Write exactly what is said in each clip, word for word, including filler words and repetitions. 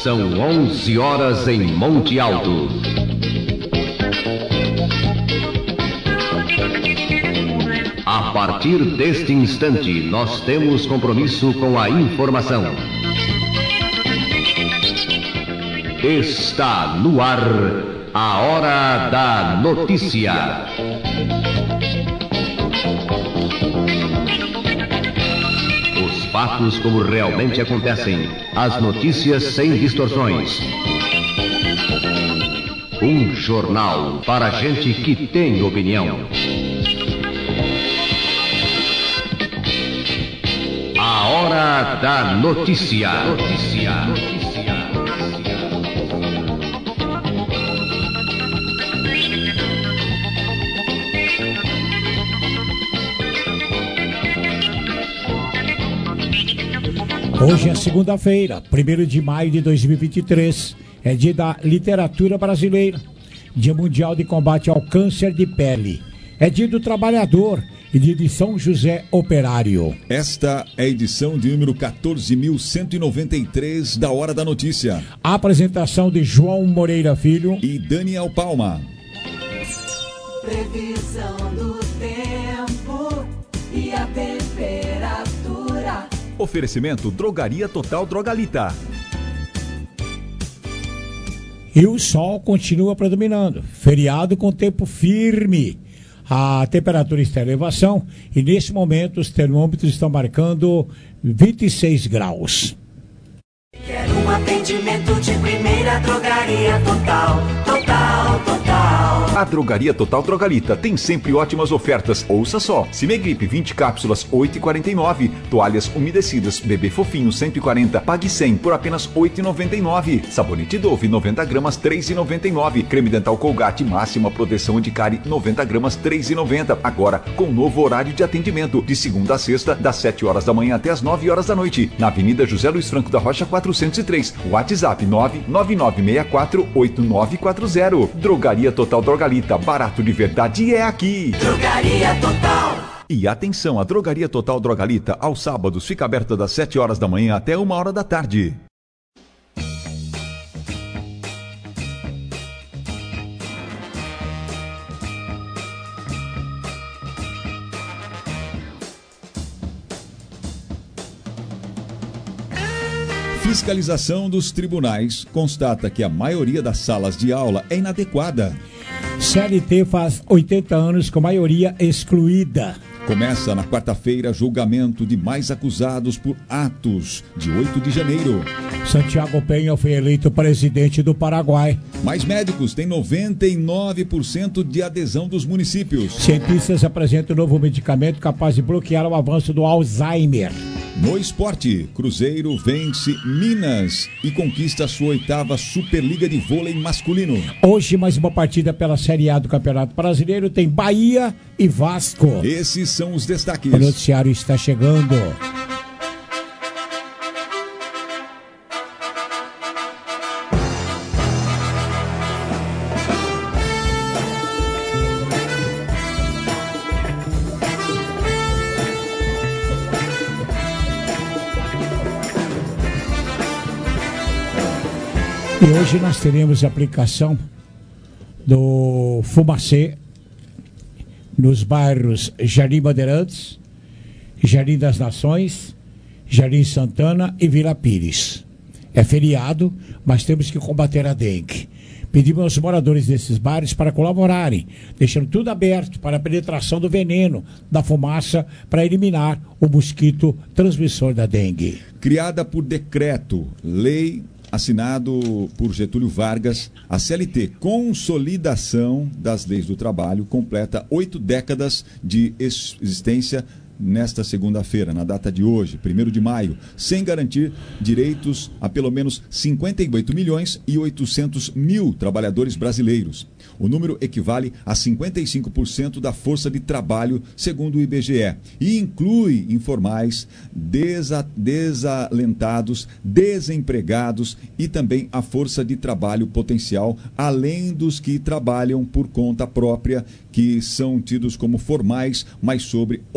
São onze horas em Monte Alto. A partir deste instante, nós temos compromisso com a informação. Está no ar a Hora da Notícia. Os fatos como realmente acontecem, as notícias sem distorções. Um jornal para gente que tem opinião. A Hora da Notícia. Notícia. Hoje é segunda-feira, primeiro de maio de dois mil e vinte e três. É dia da literatura brasileira, dia mundial de combate ao câncer de pele. É dia do trabalhador e dia de São José Operário. Esta é a edição de número quatorze mil cento e noventa e três da Hora da Notícia. A apresentação de João Moreira Filho e Daniel Palma. Previsão do tempo e a temperatura. Oferecimento Drogaria Total Drogalita. E o sol continua predominando. Feriado com tempo firme. A temperatura está em elevação e nesse momento os termômetros estão marcando vinte e seis graus. Quero um atendimento de primeira. Drogaria Total, Total, Total. A Drogaria Total Drogalita tem sempre ótimas ofertas. Ouça só: Cimegripe vinte cápsulas, oito reais e quarenta e nove centavos. Toalhas umedecidas Bebê Fofinho cento e quarenta, pague cem por apenas oito reais e noventa e nove centavos. Sabonete Dove noventa gramas, três reais e noventa e nove centavos. Creme dental Colgate máxima proteção de cárie noventa gramas, três reais e noventa centavos. Agora com novo horário de atendimento, de segunda a sexta, das sete horas da manhã até as nove horas da noite, na Avenida José Luiz Franco da Rocha quatrocentos e três. WhatsApp nove nove nove seis quatro oito nove quatro zero. Drogaria Total Drogalita, barato de verdade é aqui. Drogaria Total. E atenção, a Drogaria Total Drogalita aos sábados fica aberta das sete horas da manhã até uma hora da tarde. Fiscalização dos tribunais constata que a maioria das salas de aula é inadequada. C L T faz oitenta anos com maioria excluída. Começa na quarta-feira julgamento de mais acusados por atos de oito de janeiro. Santiago Penha foi eleito presidente do Paraguai. Mais médicos têm noventa e nove por cento de adesão dos municípios. Cientistas apresentam um novo medicamento capaz de bloquear o avanço do Alzheimer. No esporte, Cruzeiro vence Minas e conquista sua oitava Superliga de Vôlei masculino. Hoje, mais uma partida pela Série A do Campeonato Brasileiro, tem Bahia e Vasco. Esses são os destaques. O noticiário está chegando. E hoje nós teremos a aplicação do Fumacê nos bairros Jardim Bandeirantes, Jardim das Nações, Jardim Santana e Vila Pires. É feriado, mas temos que combater a dengue. Pedimos aos moradores desses bairros para colaborarem, deixando tudo aberto para a penetração do veneno da fumaça para eliminar o mosquito transmissor da dengue. Criada por decreto, lei assinado por Getúlio Vargas, a C L T, Consolidação das Leis do Trabalho, completa oito décadas de existência nesta segunda-feira, na data de hoje, primeiro de maio, sem garantir direitos a pelo menos cinquenta e oito milhões e oitocentos mil trabalhadores brasileiros. O número equivale a cinquenta e cinco por cento da força de trabalho, segundo o I B G E, e inclui informais, desa- desalentados, desempregados e também a força de trabalho potencial, além dos que trabalham por conta própria, que são tidos como formais, mas sobre outro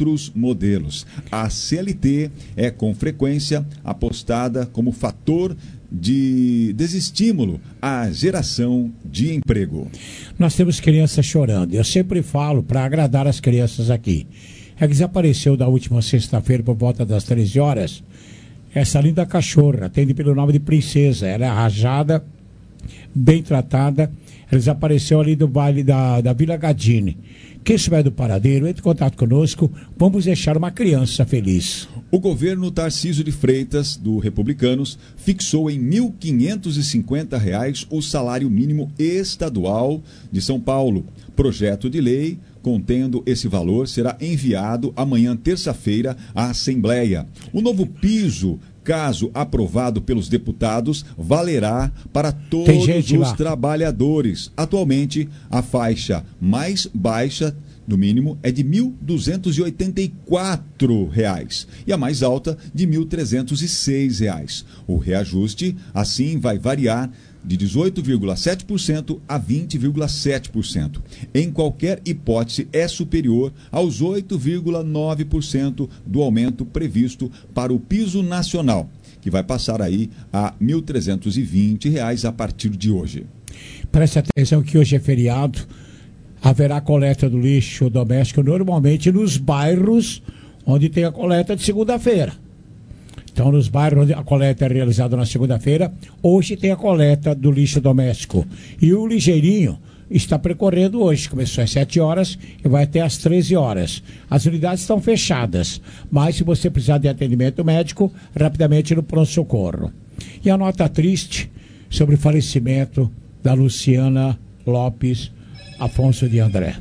outros modelos. A C L T é com frequência apostada como fator de desestímulo à geração de emprego. Nós temos crianças chorando. Eu sempre falo para agradar as crianças aqui. É que desapareceu da última sexta-feira por volta das treze horas. Essa linda cachorra, atende pelo nome de Princesa. Ela é rajada, bem tratada. Ela desapareceu ali do baile da, da Vila Gadini. Quem souber do paradeiro, entre em contato conosco. Vamos deixar uma criança feliz. O governo Tarcísio de Freitas, do Republicanos, fixou em mil quinhentos e cinquenta reais o salário mínimo estadual de São Paulo. Projeto de lei contendo esse valor será enviado amanhã, terça-feira, à Assembleia. O novo piso, caso aprovado pelos deputados, valerá para todos os lá. trabalhadores. Atualmente, a faixa mais baixa do mínimo é de mil duzentos e oitenta e quatro reais e a mais alta de mil trezentos e seis reais. O reajuste, assim, vai variar de dezoito vírgula sete por cento a vinte vírgula sete por cento. Em qualquer hipótese, é superior aos oito vírgula nove por cento do aumento previsto para o piso nacional, que vai passar aí a mil trezentos e vinte reais a partir de hoje. Preste atenção que hoje é feriado. Haverá coleta do lixo doméstico normalmente nos bairros onde tem a coleta de segunda-feira. Então, nos bairros onde a coleta é realizada na segunda-feira, hoje tem a coleta do lixo doméstico. E o ligeirinho está percorrendo hoje. Começou às sete horas e vai até às treze horas. As unidades estão fechadas, mas se você precisar de atendimento médico, rapidamente no pronto-socorro. E a nota triste sobre o falecimento da Luciana Lopes Afonso de André.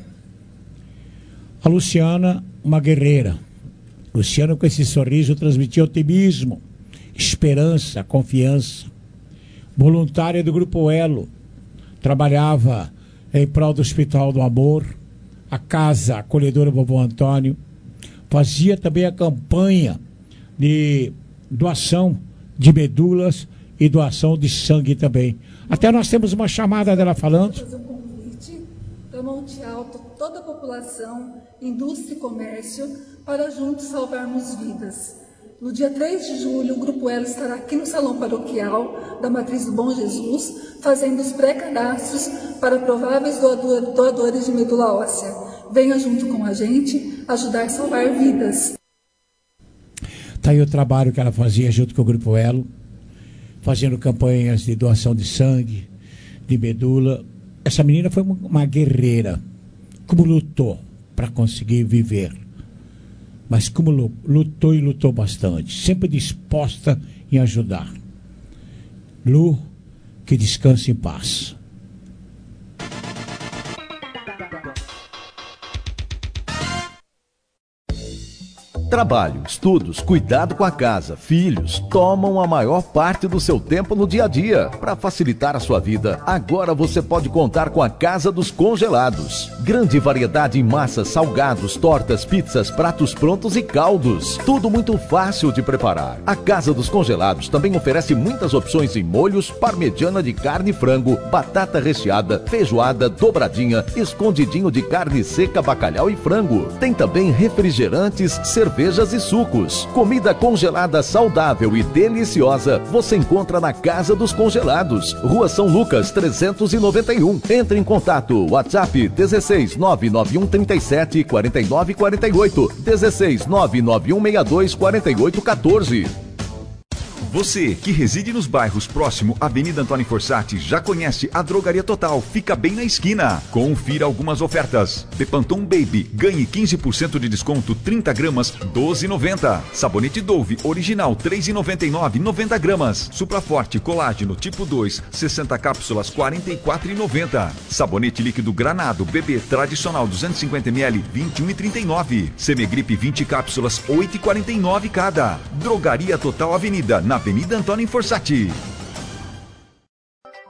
A Luciana, uma guerreira. Luciana, com esse sorriso, transmitia otimismo, esperança, confiança. Voluntária do Grupo Elo, trabalhava em prol do Hospital do Amor, a Casa Acolhedora Vovô Antônio, fazia também a campanha de doação de medulas e doação de sangue também. Até nós temos uma chamada dela falando. Para Monte Alto, toda a população, indústria e comércio, para juntos salvarmos vidas. No dia três de julho, o Grupo Elo estará aqui no Salão Paroquial da Matriz do Bom Jesus, fazendo os pré-cadastros para prováveis doador, doadores de medula óssea. Venha junto com a gente ajudar a salvar vidas. Está aí o trabalho que ela fazia junto com o Grupo Elo, fazendo campanhas de doação de sangue, de medula. Essa menina foi uma guerreira, como lutou para conseguir viver, mas como lutou e lutou bastante, sempre disposta em ajudar. Lu, que descanse em paz. Trabalho, estudos, cuidado com a casa, filhos, tomam a maior parte do seu tempo no dia a dia. Para facilitar a sua vida, agora você pode contar com a Casa dos Congelados. Grande variedade em massas, salgados, tortas, pizzas, pratos prontos e caldos. Tudo muito fácil de preparar. A Casa dos Congelados também oferece muitas opções em molhos, parmegiana de carne e frango, batata recheada, feijoada, dobradinha, escondidinho de carne seca, bacalhau e frango. Tem também refrigerantes, cerveja e sucos. Comida congelada saudável e deliciosa você encontra na Casa dos Congelados, Rua São Lucas trezentos e noventa e um. Entre em contato, WhatsApp dezesseis nove nove um trinta e sete quarenta e nove quarenta e oito, dezesseis nove nove um sessenta e dois quarenta e oito quatorze. Você que reside nos bairros próximo à Avenida Antônio Fossati já conhece a Drogaria Total, fica bem na esquina. Confira algumas ofertas. Bepantone Baby, ganhe quinze por cento de desconto, trinta gramas, doze reais e noventa centavos. Sabonete Dove, original, três reais e noventa e nove centavos, noventa gramas. Supraforte Colágeno Tipo dois, sessenta cápsulas, quarenta e quatro reais e noventa centavos. Sabonete líquido Granado, bebê tradicional, duzentos e cinquenta mililitros, vinte e um reais e trinta e nove centavos. Semegripe vinte cápsulas, oito reais e quarenta e nove centavos cada. Drogaria Total Avenida, na Avenida Antônio Fossati.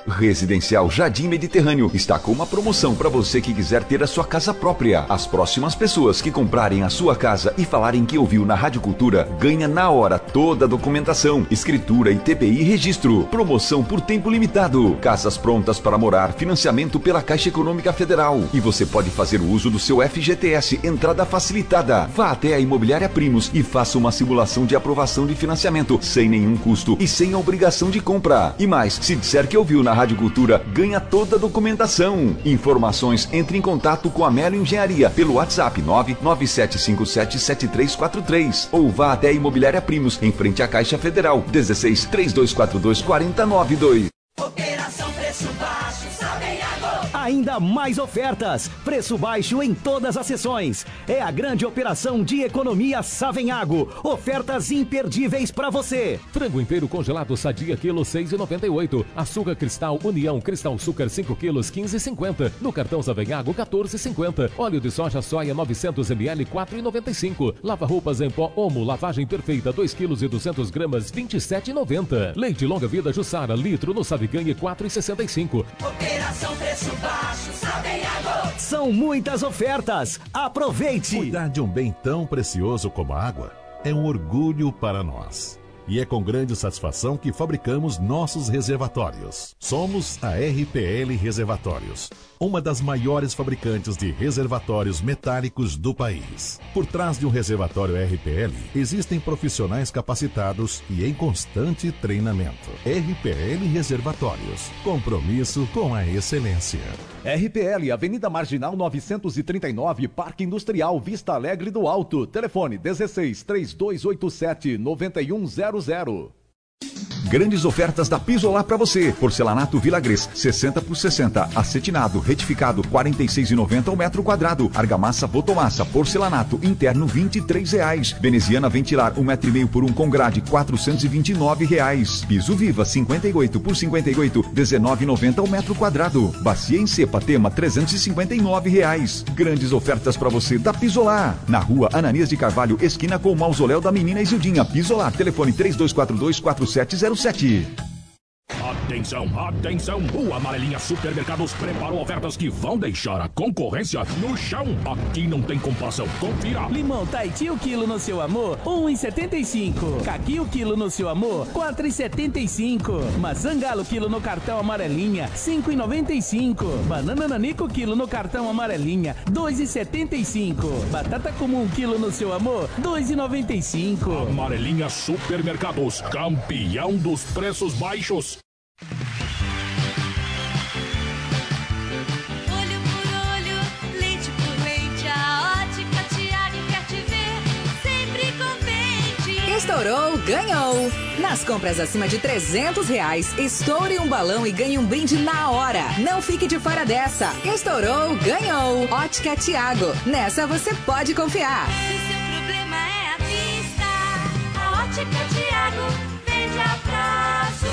Residencial Jardim Mediterrâneo está com uma promoção para você que quiser ter a sua casa própria. As próximas pessoas que comprarem a sua casa e falarem que ouviu na Rádio Cultura, ganha na hora toda a documentação, escritura e T B I registro. Promoção por tempo limitado. Casas prontas para morar, financiamento pela Caixa Econômica Federal. E você pode fazer o uso do seu F G T S, entrada facilitada. Vá até a Imobiliária Primos e faça uma simulação de aprovação de financiamento, sem nenhum custo e sem a obrigação de compra. E mais, se disser que ouviu na Rádio Cultura, ganha toda a documentação. Informações, entre em contato com a Melo Engenharia pelo WhatsApp nove nove sete cinco sete sete três quatro três ou vá até a Imobiliária Primos, em frente à Caixa Federal, dezesseis, trinta e dois quarenta e dois, quarenta e nove dois. Operação Preço Baixo, Savenhago. Ainda mais ofertas, preço baixo em todas as sessões. É a grande operação de economia Savenhago. Ofertas imperdíveis para você. Frango inteiro congelado Sadia, quilo seis e noventa e oito. Açúcar Cristal União Cristal Açúcar cinco quilos, quinze e cinquenta. No cartão Savenhago, quatorze e cinquenta. Óleo de soja soia novecentos mililitros, quatro e noventa e cinco. Lava roupas em pó Omo, lavagem perfeita, dois quilos e duzentas gramas, vinte e sete e noventa. Leite longa vida Jussara, litro no Saviganhe, quatro e sessenta e cinco. Operação Preço Baixo, Savenhago. São muitas ofertas. Aproveite! Cuidar de um bem tão precioso como a água é um orgulho para nós. E é com grande satisfação que fabricamos nossos reservatórios. Somos a R P L Reservatórios, uma das maiores fabricantes de reservatórios metálicos do país. Por trás de um reservatório R P L, existem profissionais capacitados e em constante treinamento. R P L Reservatórios, compromisso com a excelência. R P L, Avenida Marginal novecentos e trinta e nove, Parque Industrial, Vista Alegre do Alto. Telefone dezesseis, trinta e dois oitenta e sete, noventa e um zero zero. Grandes ofertas da Pisolar para você. Porcelanato Vilagres, sessenta por sessenta. Acetinado, retificado, quarenta e seis reais e noventa centavos ao metro quadrado. Argamassa Votomassa, porcelanato interno, vinte e três reais. Veneziana Ventilar, um metro e meio por um com grade, quatrocentos e vinte e nove reais. Piso Viva, cinquenta e oito por cinquenta e oito, dezenove reais e noventa centavos ao metro quadrado. Bacia em cepa Tema, trezentos e cinquenta e nove reais. Grandes ofertas para você da Pisolar. Na rua Ananias de Carvalho, esquina com o mausoléu da menina Isildinha. Pisolar, telefone três dois quatro dois, quatro sete zero sete. Atenção, atenção! O Amarelinha Supermercados preparou ofertas que vão deixar a concorrência no chão. Aqui não tem comparação. Confira. Limão Tahiti o quilo no seu amor, um real e setenta e cinco. Caqui o quilo no seu amor, quatro reais e setenta e cinco. Maçã Galo quilo no cartão Amarelinha, cinco reais e noventa e cinco. Banana Nanico quilo no cartão Amarelinha, dois reais e setenta e cinco. Batata Comum quilo no seu amor, dois reais e noventa e cinco. Amarelinha Supermercados, campeão dos preços baixos. Olho por olho, leite por leite, a Ótica Tiago quer te ver sempre contente. Estourou, ganhou! Nas compras acima de trezentos reais, estoure um balão e ganhe um brinde na hora. Não fique de fora dessa. Estourou, ganhou! Ótica Tiago. Nessa você pode confiar. Se seu problema é a vista, a Ótica Tiago vende a prazo.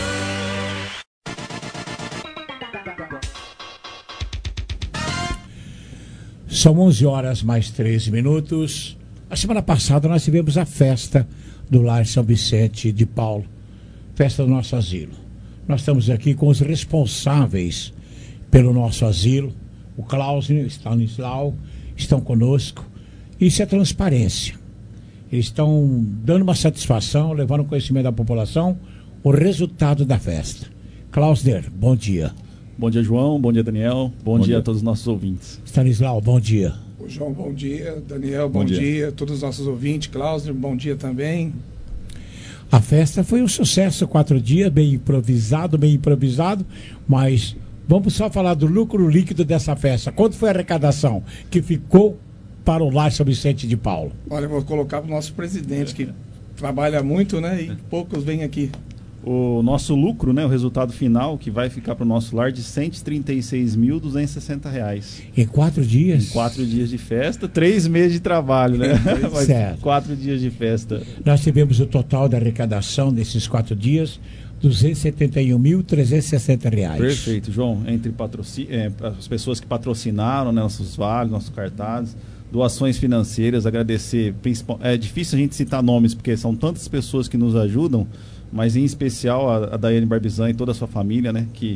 São onze horas mais treze minutos. A semana passada nós tivemos a festa do Lar São Vicente de Paulo, festa do nosso asilo. Nós estamos aqui com os responsáveis pelo nosso asilo, o Cláudio e o Stanislau estão conosco. Isso é transparência. Eles estão dando uma satisfação, levando conhecimento da população, o resultado da festa. Cláudio, bom dia. Bom dia, João. Bom dia, Daniel. Bom, bom dia, dia a todos os nossos ouvintes. Stanislau, bom dia. Ô, João, bom dia. Daniel, bom, bom dia. dia. a todos os nossos ouvintes. Cláudio, bom dia também. A festa foi um sucesso, quatro dias, bem improvisado, bem improvisado, mas vamos só falar do lucro líquido dessa festa. Quanto foi a arrecadação que ficou para o Lar São Vicente de Paulo? Olha, eu vou colocar para o nosso presidente, que trabalha muito, né, e poucos vêm aqui. O nosso lucro, né, o resultado final, que vai ficar para o nosso lar de cento e trinta e seis mil duzentos e sessenta reais. Em quatro dias? Em quatro dias de festa, três meses de trabalho, né? Certo. Quatro dias de festa. Nós tivemos o total da arrecadação desses quatro dias, duzentos e setenta e um mil trezentos e sessenta reais. Perfeito, João. Entre patrocin... é, as pessoas que patrocinaram, né, nossos vales, nossos cartazes, doações financeiras, agradecer. Principal... É difícil a gente citar nomes, porque são tantas pessoas que nos ajudam, mas em especial a, a Daiane Barbizan e toda a sua família, né, que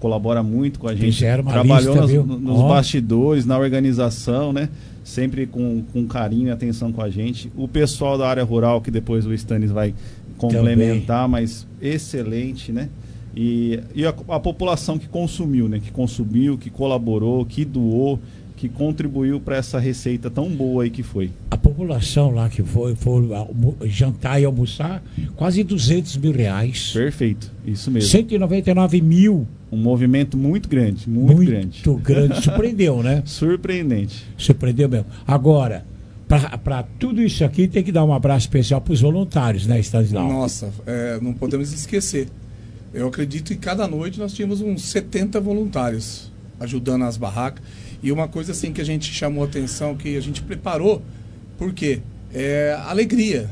colabora muito com a gente. Fizeram uma Trabalhou lista, nos, viu? nos Ó. bastidores, na organização, né? Sempre com, com carinho e atenção com a gente. O pessoal da área rural, que depois o Stanis vai complementar, mas excelente, né? E, e a, a população que consumiu, né? Que consumiu, que colaborou, que doou, que contribuiu para essa receita tão boa aí que foi. A população lá que foi, foi almo- jantar e almoçar, quase duzentos mil reais. Perfeito, isso mesmo. cento e noventa e nove mil. Um movimento muito grande, muito, Muito grande. grande. Surpreendeu, né? Surpreendente. Surpreendeu mesmo. Agora, para tudo isso aqui, tem que dar um abraço especial para os voluntários, né, Stanislau? Nossa, é, não podemos esquecer. Eu acredito que cada noite nós tínhamos uns setenta voluntários ajudando as barracas. E uma coisa assim que a gente chamou a atenção, que a gente preparou, porque é a alegria,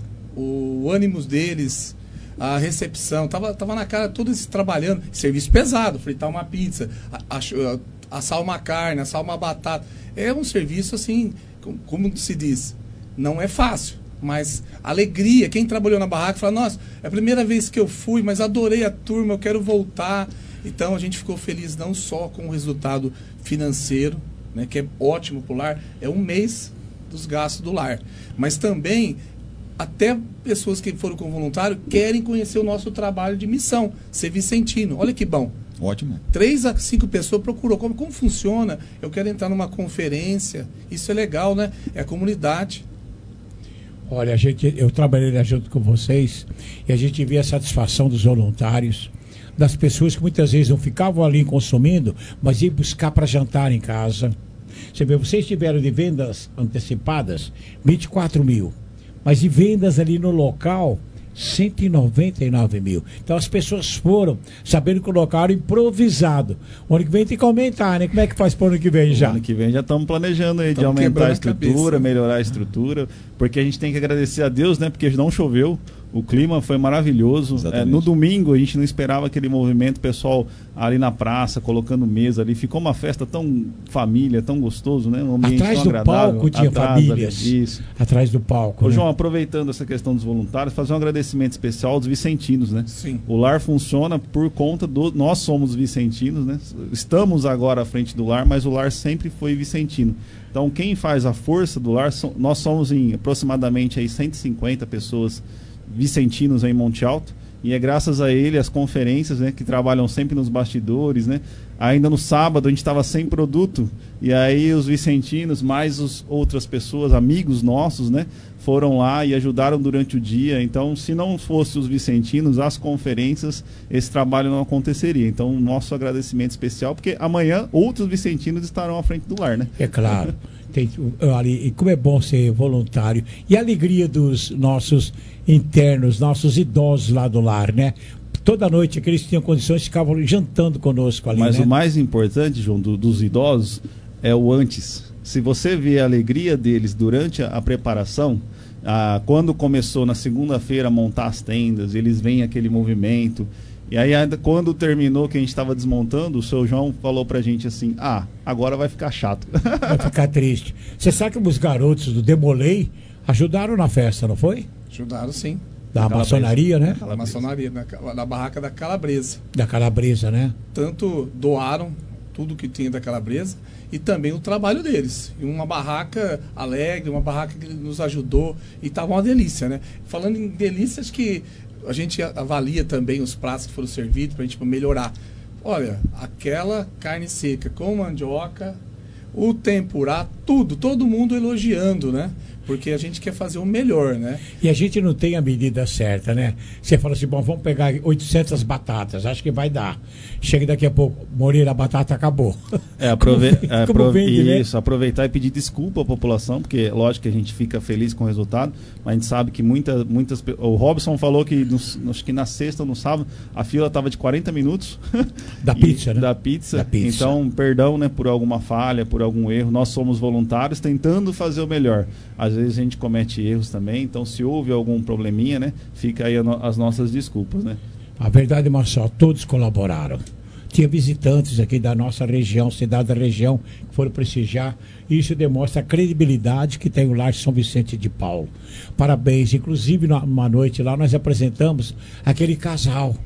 o ânimo deles, a recepção, tava, tava na cara todos trabalhando, serviço pesado, fritar uma pizza, a- a- assar uma carne, assar uma batata. É um serviço assim, com- como se diz, não é fácil, mas alegria. Quem trabalhou na barraca fala, nossa, é a primeira vez que eu fui, mas adorei a turma, eu quero voltar. Então a gente ficou feliz não só com o resultado financeiro, né, que é ótimo para o lar, é um mês dos gastos do lar, mas também até pessoas que foram com voluntário querem conhecer o nosso trabalho de missão, ser vicentino. Olha que bom. Ótimo. Três a cinco pessoas procurou como, como funciona. Eu quero entrar numa conferência. Isso é legal, né? É a comunidade. Olha, a gente, eu trabalhei lá junto com vocês e a gente via a satisfação dos voluntários, das pessoas que muitas vezes não ficavam ali consumindo, mas iam buscar para jantar em casa. Você vê, vocês tiveram de vendas antecipadas vinte e quatro mil, mas de vendas ali no local cento e noventa e nove mil. Então as pessoas foram sabendo que o local era improvisado. O ano que vem tem que aumentar, né? Como é que faz para o ano que vem já? O ano que vem já estamos planejando aí de Tamo aumentar a quebrando a estrutura, cabeça. melhorar a estrutura, porque a gente tem que agradecer a Deus, né? Porque não choveu, o clima foi maravilhoso. É, no domingo a gente não esperava aquele movimento, pessoal ali na praça, colocando mesa ali. Ficou uma festa tão família, tão gostoso, né? Um ambiente Atrás tão do agradável. palco tinha Atrás famílias. ali, isso. Atrás do palco. Ô, né? João, aproveitando essa questão dos voluntários, fazer um agradecimento especial aos vicentinos, né? Sim. O lar funciona por conta do... Nós somos vicentinos, né? Estamos agora à frente do lar, mas o lar sempre foi vicentino. Então, quem faz a força do lar, so- nós somos em aproximadamente aí cento e cinquenta pessoas vicentinos aí em Monte Alto. E é graças a ele, as conferências, né, que trabalham sempre nos bastidores, né? Ainda no sábado a gente estava sem produto, e aí os vicentinos, mais os outras pessoas, amigos nossos, né, foram lá e ajudaram durante o dia. Então, se não fosse os vicentinos, as conferências, esse trabalho não aconteceria. Então, nosso agradecimento especial, porque amanhã outros vicentinos estarão à frente do lar, né? É claro. Tem, ali, e como é bom ser voluntário. E a alegria dos nossos internos, nossos idosos lá do lar, né? Toda noite aqueles que tinham condições ficavam jantando conosco ali, Mas né? o mais importante, João, do- dos idosos é o antes. Se você vê a alegria deles durante a, a preparação, ah, quando começou na segunda-feira a montar as tendas, eles veem aquele movimento. E aí, ainda quando terminou, que a gente estava desmontando, o seu João falou pra gente assim: ah, agora vai ficar chato. Vai ficar triste. Você sabe que os garotos do Demolei ajudaram na festa, não foi? Ajudaram sim. Da maçonaria, né? Da maçonaria, na, na barraca da Calabresa. Da Calabresa, né? Tanto doaram tudo que tinha da Calabresa e também o trabalho deles. E uma barraca alegre, uma barraca que nos ajudou e estava uma delícia, né? Falando em delícias, que a gente avalia também os pratos que foram servidos para a gente melhorar. Olha, aquela carne seca com mandioca, o tempurá, tudo, todo mundo elogiando, né? Porque a gente quer fazer o melhor, né? E a gente não tem a medida certa, né? Você fala assim, bom, vamos pegar oitocentas batatas, acho que vai dar. Chega daqui a pouco, Moreira, a batata acabou. É, aprove Como, é, como aprove vende, né? isso, aproveitar e pedir desculpa à população, porque lógico que a gente fica feliz com o resultado, mas a gente sabe que muita, muitas pe- o Robson falou que nos, acho que na sexta ou no sábado a fila estava de quarenta minutos Da E- pizza, né? da pizza. Da pizza. Então, perdão, né, por alguma falha, por algum erro. Nós somos voluntários tentando fazer o melhor. Às vezes a gente comete erros também, então se houve algum probleminha, né, fica aí a no- as nossas desculpas, né? A verdade, Marcelo, todos colaboraram. Tinha visitantes aqui da nossa região, cidade da região, que foram prestigiar. Isso demonstra a credibilidade que tem o Lar São Vicente de Paulo. Parabéns. Inclusive, numa noite lá, nós apresentamos aquele casal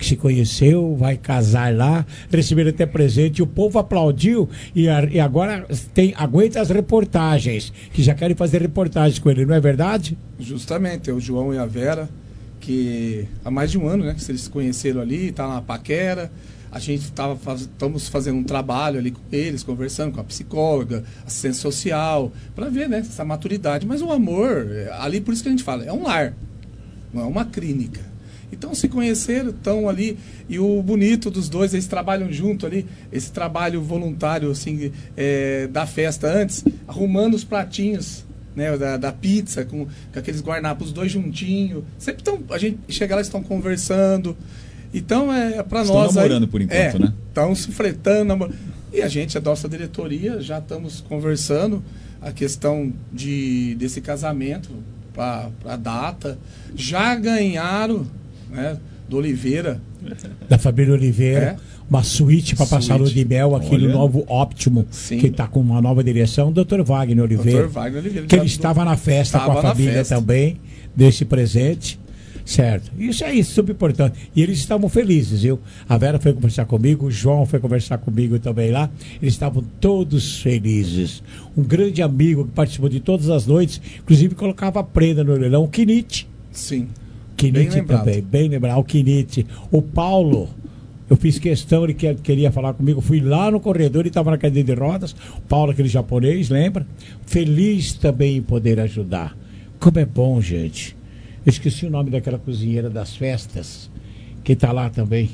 que se conheceu, vai casar lá, receberam até presente, o povo aplaudiu e, a, e agora tem, aguenta as reportagens, que já querem fazer reportagens com ele, não é verdade? Justamente, é o João e a Vera, que há mais de um ano, né, que eles se conheceram ali, tá na paquera. A gente estava faz, estamos fazendo um trabalho ali com eles, conversando com a psicóloga, assistente social, para ver, né, essa maturidade. Mas o amor, ali por isso que a gente fala, é um lar, não é uma clínica. Então se conheceram, estão ali, e o bonito dos dois, eles trabalham junto ali, esse trabalho voluntário assim, é, da festa antes, arrumando os pratinhos, né, da, da pizza, com, com aqueles guardanapos, os dois juntinhos. Sempre estão, a gente chega lá, eles estão conversando. Então, é para nós... Estão namorando aí, por enquanto, é, né? Estão se fretando. Namor... E a gente, a nossa diretoria, já estamos conversando a questão de, desse casamento para a data. Já ganharam, né, do Oliveira. Da família Oliveira. É. Uma suíte para passar lua de mel aqui Olha. no novo Óptimo, Sim. que está com uma nova direção. O doutor Wagner Oliveira. doutor Wagner Oliveira. Que ele estava na festa com a família festa. também, desse presente. Certo. Isso é isso, super importante. E eles estavam felizes, viu? A Vera foi conversar comigo, o João foi conversar comigo também lá. Eles estavam todos felizes. Um grande amigo que participou de todas as noites, inclusive colocava prenda no orelhão, o Quinite. Sim. Quinite também, bem lembrado. O Quinite. O Paulo, eu fiz questão, ele queria falar comigo, fui lá no corredor, ele estava na cadeira de rodas. O Paulo, aquele japonês, lembra? Feliz também em poder ajudar. Como é bom, gente. Eu esqueci o nome daquela cozinheira das festas, que está lá também.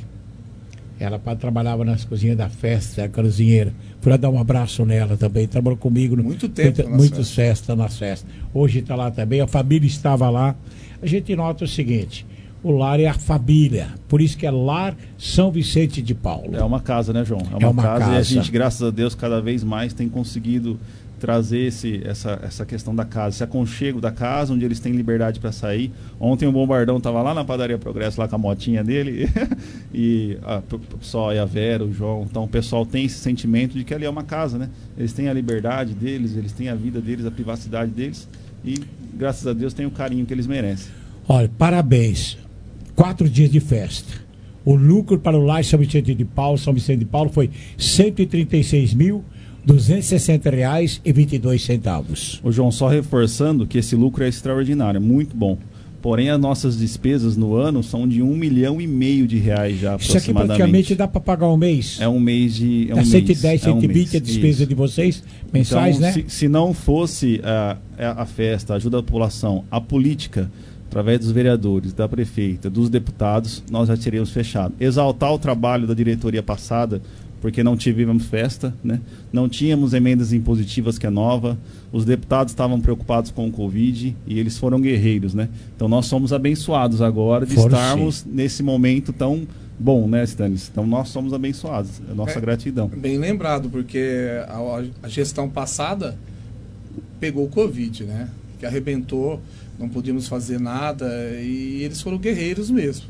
Ela trabalhava nas cozinhas da festa, a cozinheira. Fui lá dar um abraço nela também, trabalhou comigo. No, muito tempo muita, Muitas festas nas festas. Hoje está lá também, a família estava lá. A gente nota o seguinte, o lar é a família, por isso que é Lar São Vicente de Paulo. É uma casa, né, João? É uma, é uma casa, casa e a gente, graças a Deus, cada vez mais tem conseguido trazer esse, essa, essa questão da casa, esse aconchego da casa, onde eles têm liberdade para sair. Ontem o Bombardão estava lá na Padaria Progresso, lá com a motinha dele, e a, o pessoal, e a Vera, o João, então o pessoal tem esse sentimento de que ali é uma casa, né? Eles têm a liberdade deles, eles têm a vida deles, a privacidade deles, e graças a Deus tem o carinho que eles merecem. Olha, parabéns. Quatro dias de festa. O lucro para o Lar São Vicente de Paulo, São Vicente de Paulo foi cento e trinta e seis mil duzentos e sessenta reais e vinte e dois centavos. O João, só reforçando que esse lucro é extraordinário, muito bom. Porém, as nossas despesas no ano são de um milhão e meio de reais já, Isso aqui praticamente dá para pagar um mês. É um mês de... É um dá cento e dez, mês, cento e vinte é um a despesa Isso. de vocês, mensais, então, né? Se, se não fosse a, a festa, a ajuda da população, a política, através dos vereadores, da prefeita, dos deputados, nós já teríamos fechado. Exaltar o trabalho da diretoria passada, porque não tivemos festa, né? Não tínhamos emendas impositivas, que é nova, os deputados estavam preocupados com o Covid e eles foram guerreiros, né? Então nós somos abençoados agora de For estarmos sim. nesse momento tão bom, né, Stanis? Então nós somos abençoados, é a nossa é, gratidão. Bem lembrado, porque a, a gestão passada pegou o Covid, né? Que arrebentou, não podíamos fazer nada e eles foram guerreiros mesmo.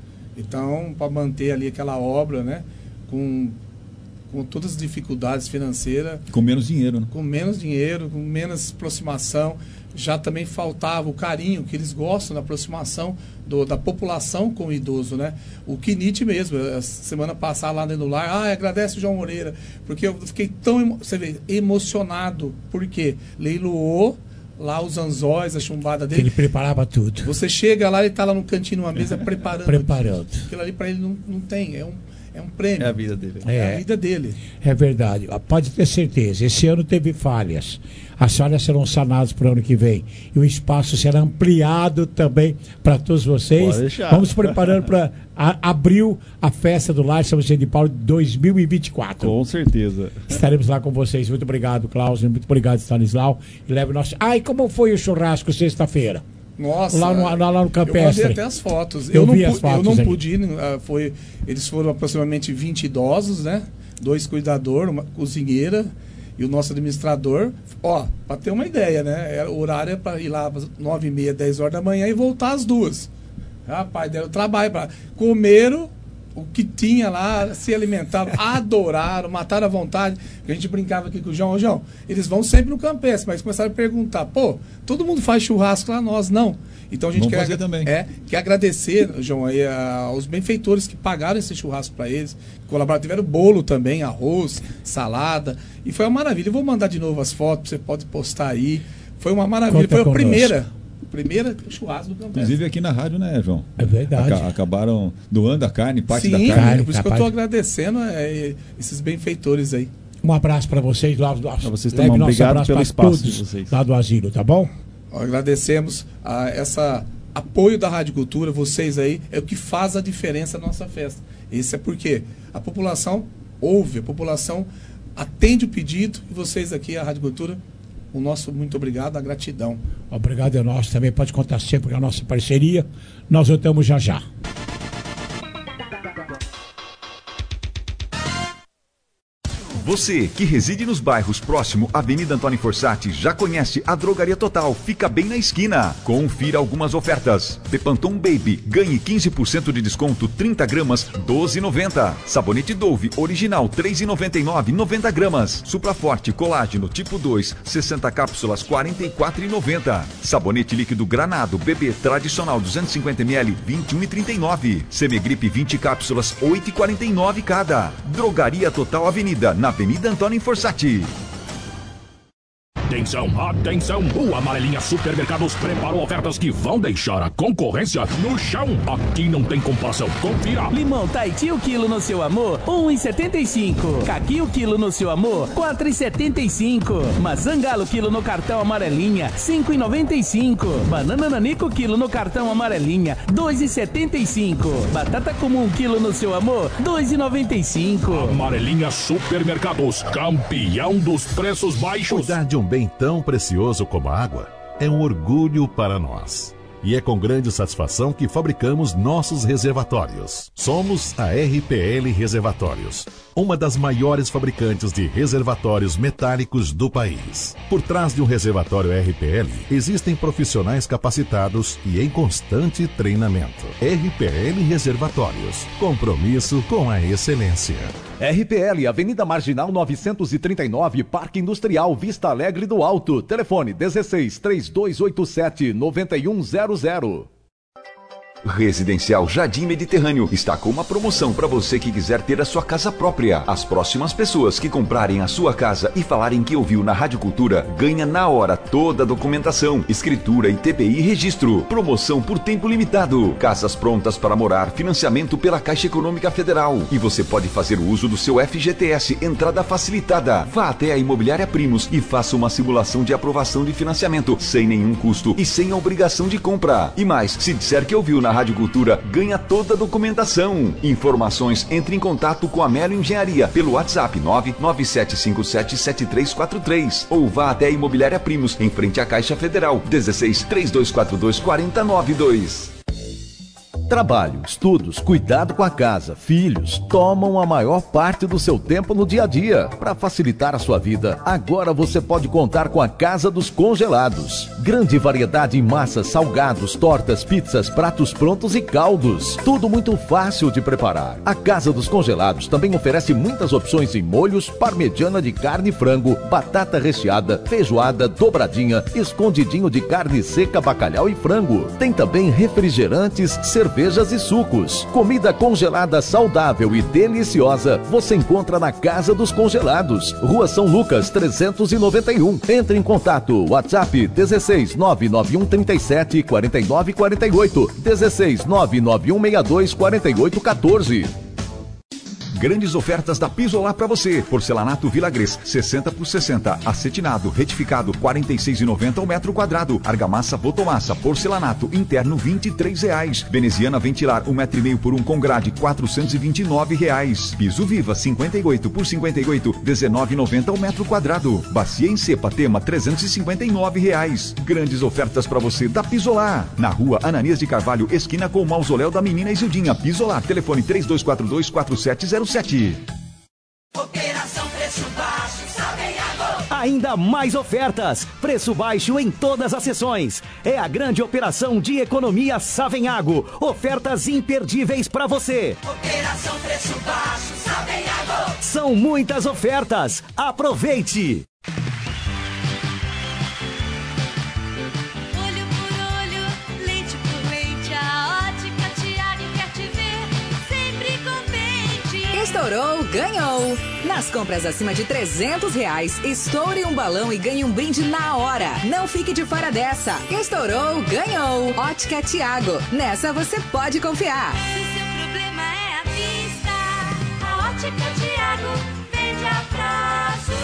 Então, para manter ali aquela obra, né? Com com todas as dificuldades financeiras. Com menos dinheiro, né? Com menos dinheiro, com menos aproximação. Já também faltava o carinho que eles gostam da aproximação do, da população com o idoso, né? O Quinite mesmo, a semana passada lá dentro do lar, ah, agradece o João Moreira, porque eu fiquei tão, você vê, emocionado, porque leiloou lá os anzóis, a chumbada dele. Ele preparava tudo. Você chega lá, ele está lá no cantinho, numa mesa, preparando. Preparando. Aquilo ali para ele não, não tem, é um É um prêmio. É a vida dele. É, é a vida dele. É verdade. Pode ter certeza. Esse ano teve falhas. As falhas serão sanadas para o ano que vem. E o espaço será ampliado também para todos vocês. Vamos preparando para abril a festa do Lar São Vicente de Paulo dois mil e vinte e quatro. Com certeza. Estaremos lá com vocês. Muito obrigado, Cláudio. Muito obrigado, Stanislau. E leve nosso... Ah, e como foi o churrasco sexta-feira? Nossa, lá no, lá, lá no Campestre. Eu mandei até as fotos. Eu, eu, não, vi as fotos eu não aí. pude, uh, foi, eles foram aproximadamente vinte idosos, né? Dois cuidadores, uma cozinheira e o nosso administrador. Ó, para ter uma ideia, né? Era, o horário é para ir lá às nove e meia, dez horas da manhã e voltar às duas. Rapaz, deram trabalho para comeram, o que tinha lá, se alimentavam, adoraram, mataram à vontade. A gente brincava aqui com o João, ô João, eles vão sempre no campestre, mas começaram a perguntar, pô, todo mundo faz churrasco lá, nós não. Então a gente Vamos quer, fazer também. É, quer agradecer, João, aí, a, aos benfeitores que pagaram esse churrasco para eles, que colaboraram, tiveram bolo também, arroz, salada, e foi uma maravilha. Eu vou mandar de novo as fotos, você pode postar aí. Foi uma maravilha, Conta foi a conosco. primeira. Primeira churrasco do campestre. Inclusive aqui na rádio, né, João? É verdade. Aca- acabaram doando a carne, parte Sim, da carne. é por isso que eu estou agradecendo é, esses benfeitores aí. Um abraço para vocês lá do asilo. vocês também, obrigado pelo espaço de todos vocês. lá do asilo, tá bom? Agradecemos a essa apoio da Rádio Cultura, vocês aí, é o que faz a diferença na nossa festa. Isso é porque a população ouve, a população atende o pedido, e vocês aqui, a Rádio Cultura, o nosso muito obrigado, a gratidão. Obrigado é nosso também, pode contar sempre com a nossa parceria. Nós voltamos já já. Você que reside nos bairros próximo à Avenida Antônio Fossati já conhece a Drogaria Total, fica bem na esquina. Confira algumas ofertas. Bepantone Baby, ganhe quinze por cento de desconto, trinta gramas, doze reais e noventa centavos. Sabonete Dove Original, três reais e noventa e nove centavos, noventa gramas. Supraforte Colágeno Tipo dois, sessenta cápsulas, quarenta e quatro reais e noventa centavos. Sabonete líquido Granado Bebê Tradicional duzentos e cinquenta mililitros, vinte e um reais e trinta e nove centavos. Semigripe vinte cápsulas, oito reais e quarenta e nove centavos cada. Drogaria Total Avenida, na Avenida Antônio Fossati. Atenção, atenção! O Amarelinha Supermercados preparou ofertas que vão deixar a concorrência no chão. Aqui não tem comparação. Confira! Limão Tahiti o quilo no seu amor, um real e setenta e cinco centavos. Caqui o quilo no seu amor, quatro reais e setenta e cinco centavos. Maçã galo quilo no cartão Amarelinha, cinco reais e noventa e cinco centavos. Banana nanico quilo no cartão Amarelinha, dois reais e setenta e cinco centavos. Batata comum quilo no seu amor, dois reais e noventa e cinco centavos. Amarelinha Supermercados, campeão dos preços baixos. Cuidar de um bem tão precioso como a água é um orgulho para nós. E é com grande satisfação que fabricamos nossos reservatórios. Somos a R P L Reservatórios, uma das maiores fabricantes de reservatórios metálicos do país. Por trás de um reservatório R P L, existem profissionais capacitados e em constante treinamento. R P L Reservatórios, compromisso com a excelência. R P L, Avenida Marginal novecentos e trinta e nove, Parque Industrial, Vista Alegre do Alto. Telefone dezesseis, três dois oito sete, nove um zero zero. Residencial Jardim Mediterrâneo está com uma promoção para você que quiser ter a sua casa própria. As próximas pessoas que comprarem a sua casa e falarem que ouviu na Rádio Cultura, ganha na hora toda a documentação, escritura e T B I registro. Promoção por tempo limitado. Casas prontas para morar, financiamento pela Caixa Econômica Federal. E você pode fazer o uso do seu F G T S, entrada facilitada. Vá até a Imobiliária Primos e faça uma simulação de aprovação de financiamento, sem nenhum custo e sem a obrigação de compra. E mais, se disser que ouviu na Rádio Cultura, ganha toda a documentação. Informações, entre em contato com a Melo Engenharia pelo WhatsApp nove nove sete cinco sete sete três quatro três ou vá até a Imobiliária Primos, em frente à Caixa Federal, dezesseis, três dois quatro dois, quatro zero nove dois. Trabalho, estudos, cuidado com a casa, filhos, tomam a maior parte do seu tempo no dia a dia. Para facilitar a sua vida, agora você pode contar com a Casa dos Congelados. Grande variedade em massas, salgados, tortas, pizzas, pratos prontos e caldos. Tudo muito fácil de preparar. A Casa dos Congelados também oferece muitas opções em molhos, parmegiana de carne e frango, batata recheada, feijoada, dobradinha, escondidinho de carne seca, bacalhau e frango. Tem também refrigerantes, cervejas e sucos. Comida congelada saudável e deliciosa você encontra na Casa dos Congelados, Rua São Lucas trezentos e noventa e um. Entre em contato, WhatsApp dezesseis, nove nove um trinta e sete, quarenta e nove quarenta e oito, dezesseis, nove nove um seis dois, quarenta e oito quatorze. Grandes ofertas da Pisolar para você. Porcelanato Villagrés, sessenta por sessenta. Acetinado, retificado, quarenta e seis reais e noventa centavos ao metro quadrado. Argamassa Votomassa, porcelanato interno, vinte e três reais. Veneziana Ventilar, um metro e meio por um com grade, quatrocentos e vinte e nove reais. Piso Viva, cinquenta e oito por cinquenta e oito, dezenove reais e noventa centavos ao metro quadrado. Bacia em cepa Tema, trezentos e cinquenta e nove reais. Grandes ofertas para você da Pisolar. Na rua Ananias de Carvalho, esquina com o mausoléu da menina Isildinha. Pisolar, telefone três dois quatro dois, quatro sete zero sete. Operação Preço Baixo, Savenhago. Ainda mais ofertas, preço baixo em todas as sessões. É a grande operação de economia Savenhago. Ofertas imperdíveis para você. Operação Preço Baixo Savenhago. São muitas ofertas. Aproveite! Olho por olho, lente por lente, a Ótica Tiago quer te ver sempre contente. Estourou, ganhou! Nas compras acima de trezentos reais, estoure um balão e ganhe um brinde na hora. Não fique de fora dessa. Estourou, ganhou! Ótica Tiago. Nessa você pode confiar. Se seu problema é a vista, a Ótica Tiago vende a prazo.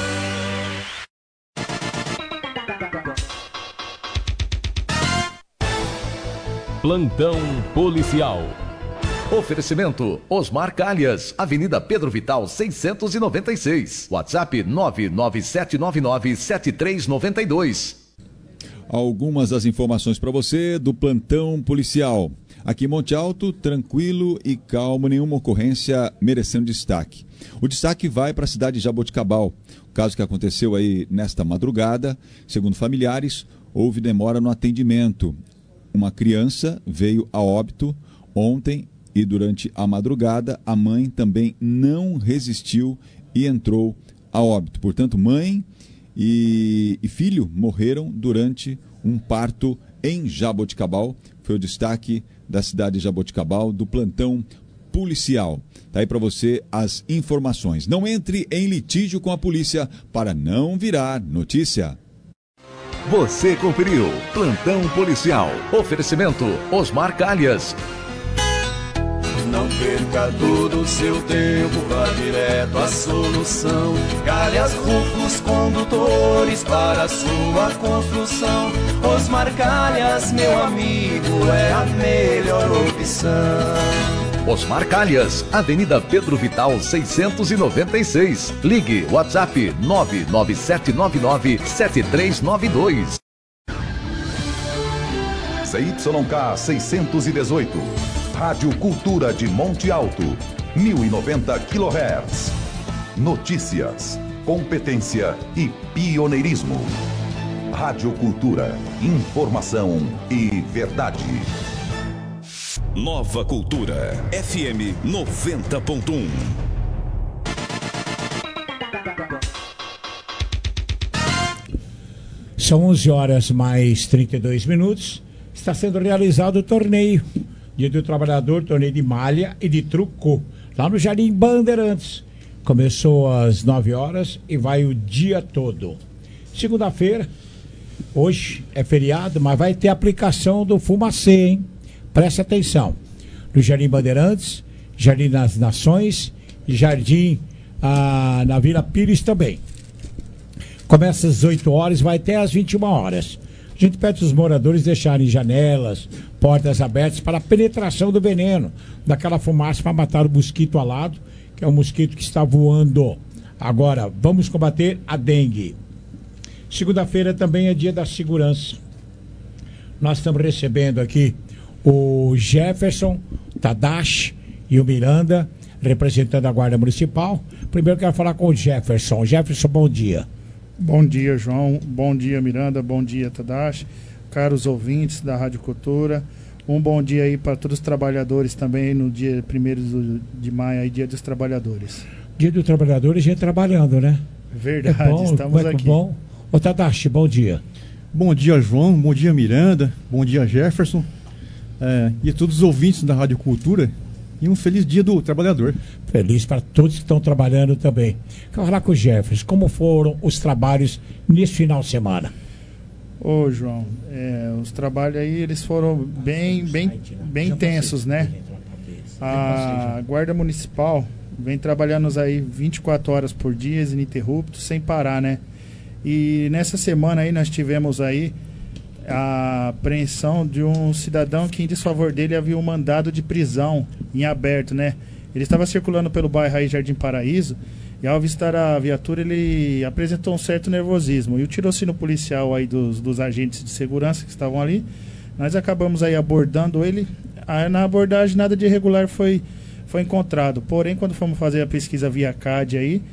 Plantão policial. Oferecimento Osmar Calhas, Avenida Pedro Vital seiscentos e noventa e seis. WhatsApp nove nove sete nove nove sete três nove dois. Algumas das informações para você do plantão policial. Aqui em Monte Alto, tranquilo e calmo, nenhuma ocorrência merecendo destaque. O destaque vai para a cidade de Jaboticabal. O caso que aconteceu aí nesta madrugada, segundo familiares, houve demora no atendimento. Uma criança veio a óbito ontem e durante a madrugada a mãe também não resistiu e entrou a óbito. Portanto, mãe e, e filho morreram durante um parto em Jaboticabal. Foi o destaque da cidade de Jaboticabal, do plantão policial. Tá aí para você as informações. Não entre em litígio com a polícia para não virar notícia. Você conferiu Plantão Policial. Oferecimento Osmar Calhas. Não perca todo o seu tempo, vá direto à solução. Calhas, rufos, condutores para a sua construção. Osmar Calhas, meu amigo, é a melhor opção. Osmar Calhas, Avenida Pedro Vital seiscentos e noventa e seis. Ligue WhatsApp nove nove sete nove nove sete três nove dois. C Y K seiscentos e dezoito. Rádio Cultura de Monte Alto, mil e noventa quilohertz. Notícias, competência e pioneirismo. Rádio Cultura, informação e verdade. Nova Cultura, F M noventa ponto um. São onze horas mais trinta e dois minutos. Está sendo realizado o torneio. Dia do Trabalhador, torneio de malha e de truco. Lá no Jardim Bandeirantes. Começou às nove horas e vai o dia todo. Segunda-feira, hoje é feriado, mas vai ter aplicação do Fumacê, hein? Preste atenção. No Jardim Bandeirantes, Jardim das Nações e Jardim ah, na Vila Pires também. Começa às oito horas e vai até às vinte e uma horas. A gente pede os moradores deixarem janelas, portas abertas para a penetração do veneno, daquela fumaça para matar o mosquito alado, que é um mosquito que está voando. Agora, vamos combater a dengue. Segunda-feira também é dia da segurança. Nós estamos recebendo aqui o Jefferson, Tadashi e o Miranda, representando a Guarda Municipal. Primeiro quero falar com o Jefferson. Jefferson, bom dia. Bom dia, João. Bom dia, Miranda. Bom dia, Tadashi. Caros ouvintes da Rádio Cultura. Um bom dia aí para todos os trabalhadores também no dia primeiro de maio, aí, dia dos trabalhadores. Dia do trabalhador e gente trabalhando, né? Verdade, é bom, estamos é aqui. Bom. Ô Tadashi, bom dia. Bom dia, João. Bom dia, Miranda. Bom dia, Jefferson. É, e a todos os ouvintes da Rádio Cultura. E um feliz dia do trabalhador. Feliz para todos que estão trabalhando também. Quero falar com o Jefferson. Como foram os trabalhos nesse final de semana? Ô, João, é, os trabalhos aí, eles foram bem, bem, bem intensos, né? A Guarda Municipal vem trabalhando aí vinte e quatro horas por dia, ininterruptos, sem parar, né? E nessa semana aí nós tivemos aí a apreensão de um cidadão que em desfavor dele havia um mandado de prisão em aberto, né? Ele estava circulando pelo bairro aí Jardim Paraíso e ao avistar a viatura ele apresentou um certo nervosismo e o tirocínio policial aí dos, dos agentes de segurança que estavam ali, nós acabamos aí abordando ele. Aí, na abordagem nada de irregular foi, foi encontrado, porém quando fomos fazer a pesquisa via C A D aí,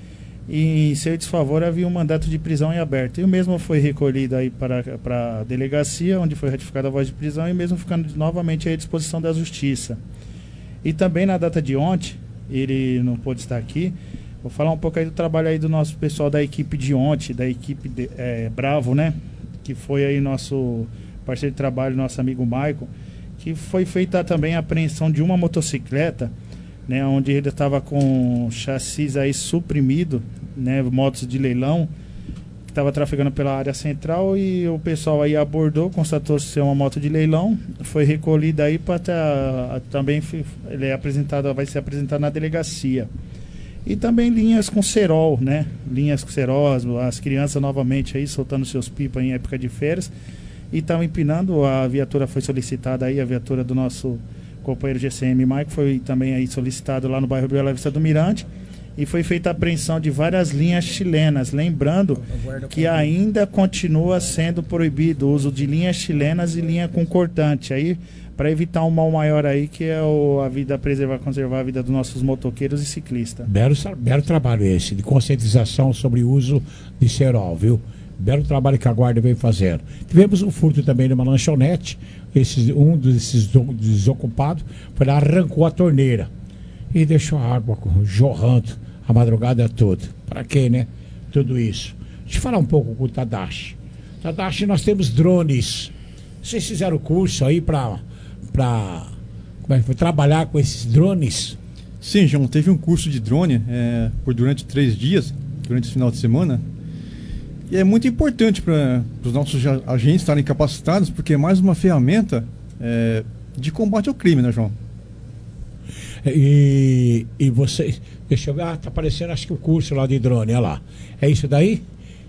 e em seu desfavor havia um mandato de prisão em aberto. E o mesmo foi recolhido aí para, para a delegacia, onde foi ratificada a voz de prisão e mesmo ficando novamente à disposição da Justiça. E também na data de ontem, ele não pôde estar aqui, vou falar um pouco aí do trabalho aí do nosso pessoal da equipe de ontem, da equipe de, é, Bravo, né? Que foi aí nosso parceiro de trabalho, nosso amigo Maicon, que foi feita também a apreensão de uma motocicleta, né? Onde ele estava com chassis aí suprimido, né? Motos de leilão, que estava trafegando pela área central e o pessoal aí abordou, constatou ser uma moto de leilão, foi recolhida aí para também ele é apresentado, vai ser apresentado na delegacia. E também linhas com cerol, né? Linhas com cerol, as, as crianças novamente aí soltando seus pipas em época de férias e estavam empinando. A viatura foi solicitada aí, a viatura do nosso companheiro G C M Mike foi também aí solicitado lá no bairro Bela Vista do Mirante e foi feita a apreensão de várias linhas chilenas, lembrando que ainda continua sendo proibido o uso de linhas chilenas e linha com cortante aí, para evitar um mal maior aí, que é o, a vida, preservar, conservar a vida dos nossos motoqueiros e ciclistas. Belo, belo trabalho esse, de conscientização sobre o uso de cerol, viu? Belo trabalho que a Guarda vem fazendo. Tivemos um furto também numa lanchonete, esse, um desses desocupados foi lá, arrancou a torneira e deixou a água jorrando a madrugada toda. Para quê, né? Tudo isso. Deixa eu falar um pouco com o Tadashi. Tadashi, nós temos drones. Vocês fizeram o curso aí para para como é que foi, trabalhar com esses drones? Sim, João, teve um curso de drone é, por durante três dias, durante esse final de semana. E é muito importante para os nossos agentes estarem capacitados, porque é mais uma ferramenta é, de combate ao crime, né, João? E, e vocês, deixa eu ver, ah, tá aparecendo acho que o curso lá de drone, olha lá. É isso daí?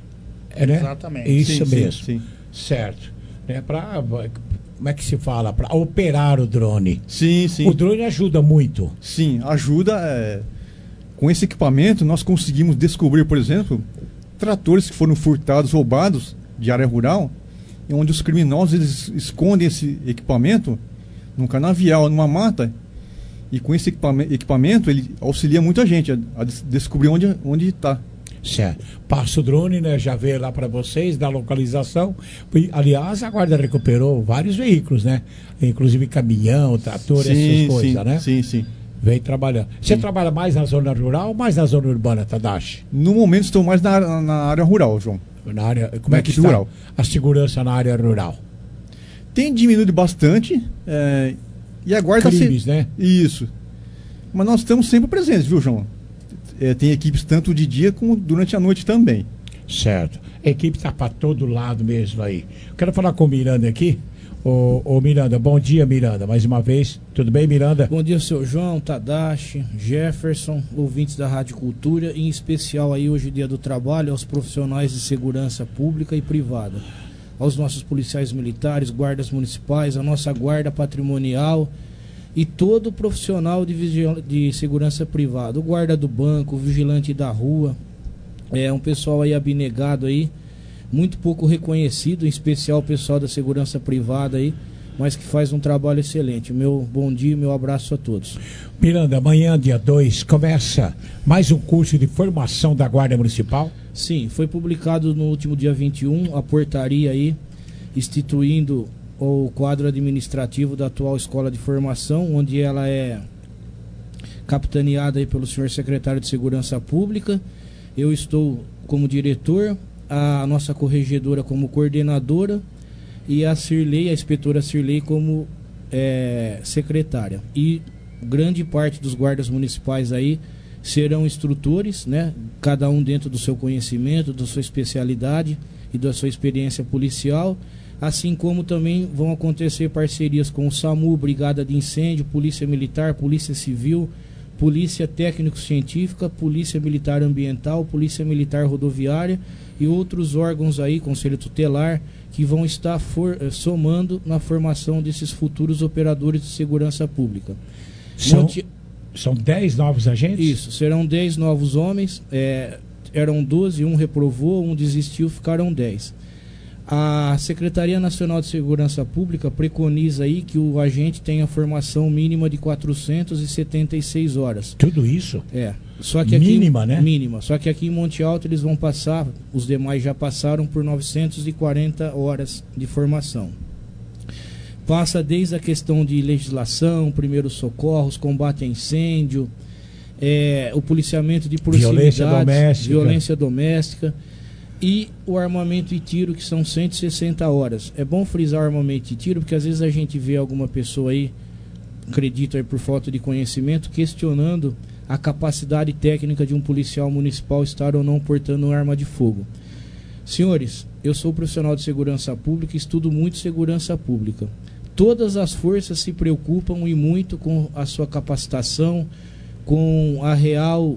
É, né? Exatamente. Isso sim, mesmo. Sim, sim. Certo. É para, como é que se fala? Para operar o drone. Sim, sim. O drone ajuda muito. Sim, ajuda. É... Com esse equipamento, nós conseguimos descobrir, por exemplo, tratores que foram furtados, roubados de área rural, onde os criminosos eles escondem esse equipamento num canavial, numa mata, e com esse equipamento, equipamento ele auxilia muita gente a, a descobrir onde onde está. Certo. Passa o drone, né? Já veio lá para vocês, da localização. Aliás, a Guarda recuperou vários veículos, né? Inclusive caminhão, trator, sim, essas coisas, sim, né? Sim, sim. Vem trabalhando. Você sim. trabalha mais na zona rural ou mais na zona urbana, Tadashi? No momento estou mais na, na área rural, João. Na área, como é que está rural. A segurança na área rural? Tem diminuído bastante. É, e a Guarda... Crimes, se... né? Isso. Mas nós estamos sempre presentes, viu, João? É, tem equipes tanto de dia como durante a noite também. Certo. A equipe está para todo lado mesmo aí. Quero falar com o Miranda aqui. Ô, ô Miranda, bom dia, Miranda, mais uma vez. Tudo bem, Miranda? Bom dia, seu João, Tadashi, Jefferson, ouvintes da Rádio Cultura, em especial aí hoje, dia do trabalho, aos profissionais de segurança pública e privada, aos nossos policiais militares, guardas municipais, a nossa guarda patrimonial e todo profissional de, vigil... de segurança privada, o guarda do banco, o vigilante da rua, é um pessoal aí abnegado aí, muito pouco reconhecido, em especial o pessoal da segurança privada aí, mas que faz um trabalho excelente. Meu bom dia, meu abraço a todos. Miranda, amanhã, dia dois, começa mais um curso de formação da Guarda Municipal? Sim, foi publicado no último dia vinte e um a portaria aí, instituindo o quadro administrativo da atual escola de formação, onde ela é capitaneada aí pelo senhor secretário de Segurança Pública. Eu estou como diretor, a nossa corregedora como coordenadora e a Cirlei, a inspetora Cirlei como é, secretária. E grande parte dos guardas municipais aí serão instrutores, né? Cada um dentro do seu conhecimento, da sua especialidade e da sua experiência policial. Assim como também vão acontecer parcerias com o SAMU, Brigada de Incêndio, Polícia Militar, Polícia Civil, Polícia Técnico-Científica, Polícia Militar Ambiental, Polícia Militar Rodoviária e outros órgãos aí, Conselho Tutelar, que vão estar for, somando na formação desses futuros operadores de segurança pública. São, Monte... são dez novos agentes? Isso, serão dez novos homens, é, eram doze, um reprovou, um desistiu, ficaram dez. A Secretaria Nacional de Segurança Pública preconiza aí que o agente tenha formação mínima de quatrocentas e setenta e seis horas. Tudo isso? É. Só que aqui, mínima, né? Mínima. Só que aqui em Monte Alto eles vão passar, os demais já passaram por novecentas e quarenta horas de formação. Passa desde a questão de legislação, primeiros socorros, combate a incêndio, é, o policiamento de proximidades, violência doméstica. violência doméstica e o armamento e tiro, que são cento e sessenta horas. É bom frisar o armamento e tiro, porque às vezes a gente vê alguma pessoa aí, acredito aí por falta de conhecimento, questionando a capacidade técnica de um policial municipal estar ou não portando arma de fogo. Senhores, eu sou profissional de segurança pública e estudo muito segurança pública. Todas as forças se preocupam e muito com a sua capacitação, com a real,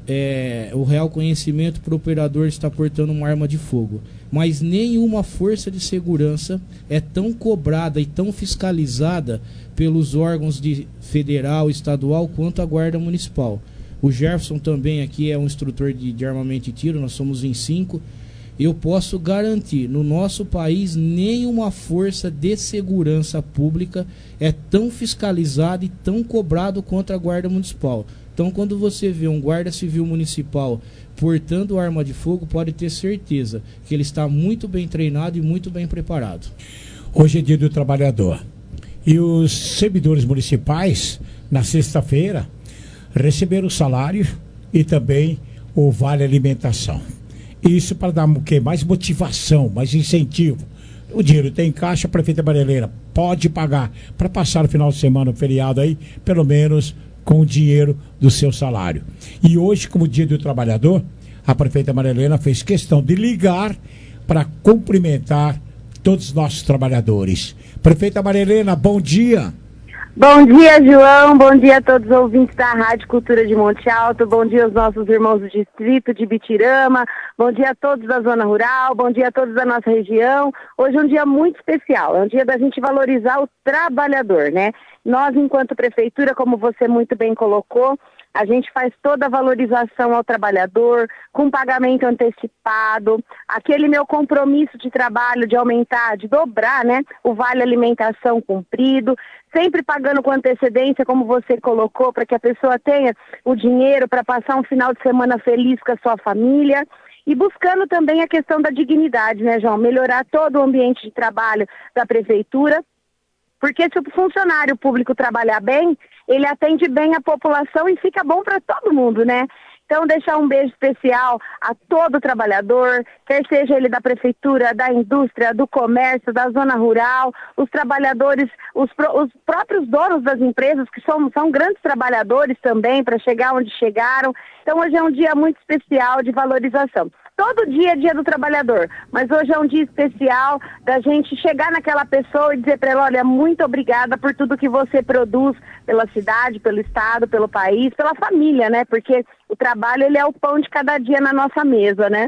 é, o real conhecimento para o operador estar portando uma arma de fogo. Mas nenhuma força de segurança é tão cobrada e tão fiscalizada pelos órgãos de federal, estadual, quanto a Guarda Municipal. O Jefferson também aqui é um instrutor de, de armamento e tiro, nós somos em cinco. Eu posso garantir, no nosso país, nenhuma força de segurança pública é tão fiscalizada e tão cobrado quanto a Guarda Municipal. Então, quando você vê um guarda civil municipal portando arma de fogo, pode ter certeza que ele está muito bem treinado e muito bem preparado. Hoje é dia do trabalhador. E os servidores municipais, na sexta-feira, receberam o salário e também o vale alimentação. Isso para dar o quê? Mais motivação, mais incentivo. O dinheiro tem em caixa, a prefeita Maria Helena pode pagar para passar o final de semana, o feriado aí, pelo menos com o dinheiro do seu salário. E hoje, como dia do trabalhador, a prefeita Maria Helena fez questão de ligar para cumprimentar todos os nossos trabalhadores. Prefeita Maria Helena, bom dia. Bom dia, João. Bom dia a todos os ouvintes da Rádio Cultura de Monte Alto. Bom dia aos nossos irmãos do distrito de Bitirama. Bom dia a todos da zona rural. Bom dia a todos da nossa região. Hoje é um dia muito especial. É um dia da gente valorizar o trabalhador, né? Nós, enquanto prefeitura, como você muito bem colocou, a gente faz toda a valorização ao trabalhador, com pagamento antecipado, aquele meu compromisso de trabalho de aumentar, de dobrar, né, o vale alimentação cumprido, sempre pagando com antecedência, como você colocou, para que a pessoa tenha o dinheiro para passar um final de semana feliz com a sua família. E buscando também a questão da dignidade, né, João? Melhorar todo o ambiente de trabalho da prefeitura, porque se o funcionário público trabalhar bem, ele atende bem a população e fica bom para todo mundo, né? Então, deixar um beijo especial a todo trabalhador, quer seja ele da prefeitura, da indústria, do comércio, da zona rural, os trabalhadores, os, os próprios donos das empresas, que são, são grandes trabalhadores também, para chegar onde chegaram. Então, hoje é um dia muito especial de valorização. Todo dia é dia do trabalhador, mas hoje é um dia especial da gente chegar naquela pessoa e dizer para ela, olha, muito obrigada por tudo que você produz pela cidade, pelo estado, pelo país, pela família, né? Porque o trabalho, ele é o pão de cada dia na nossa mesa, né?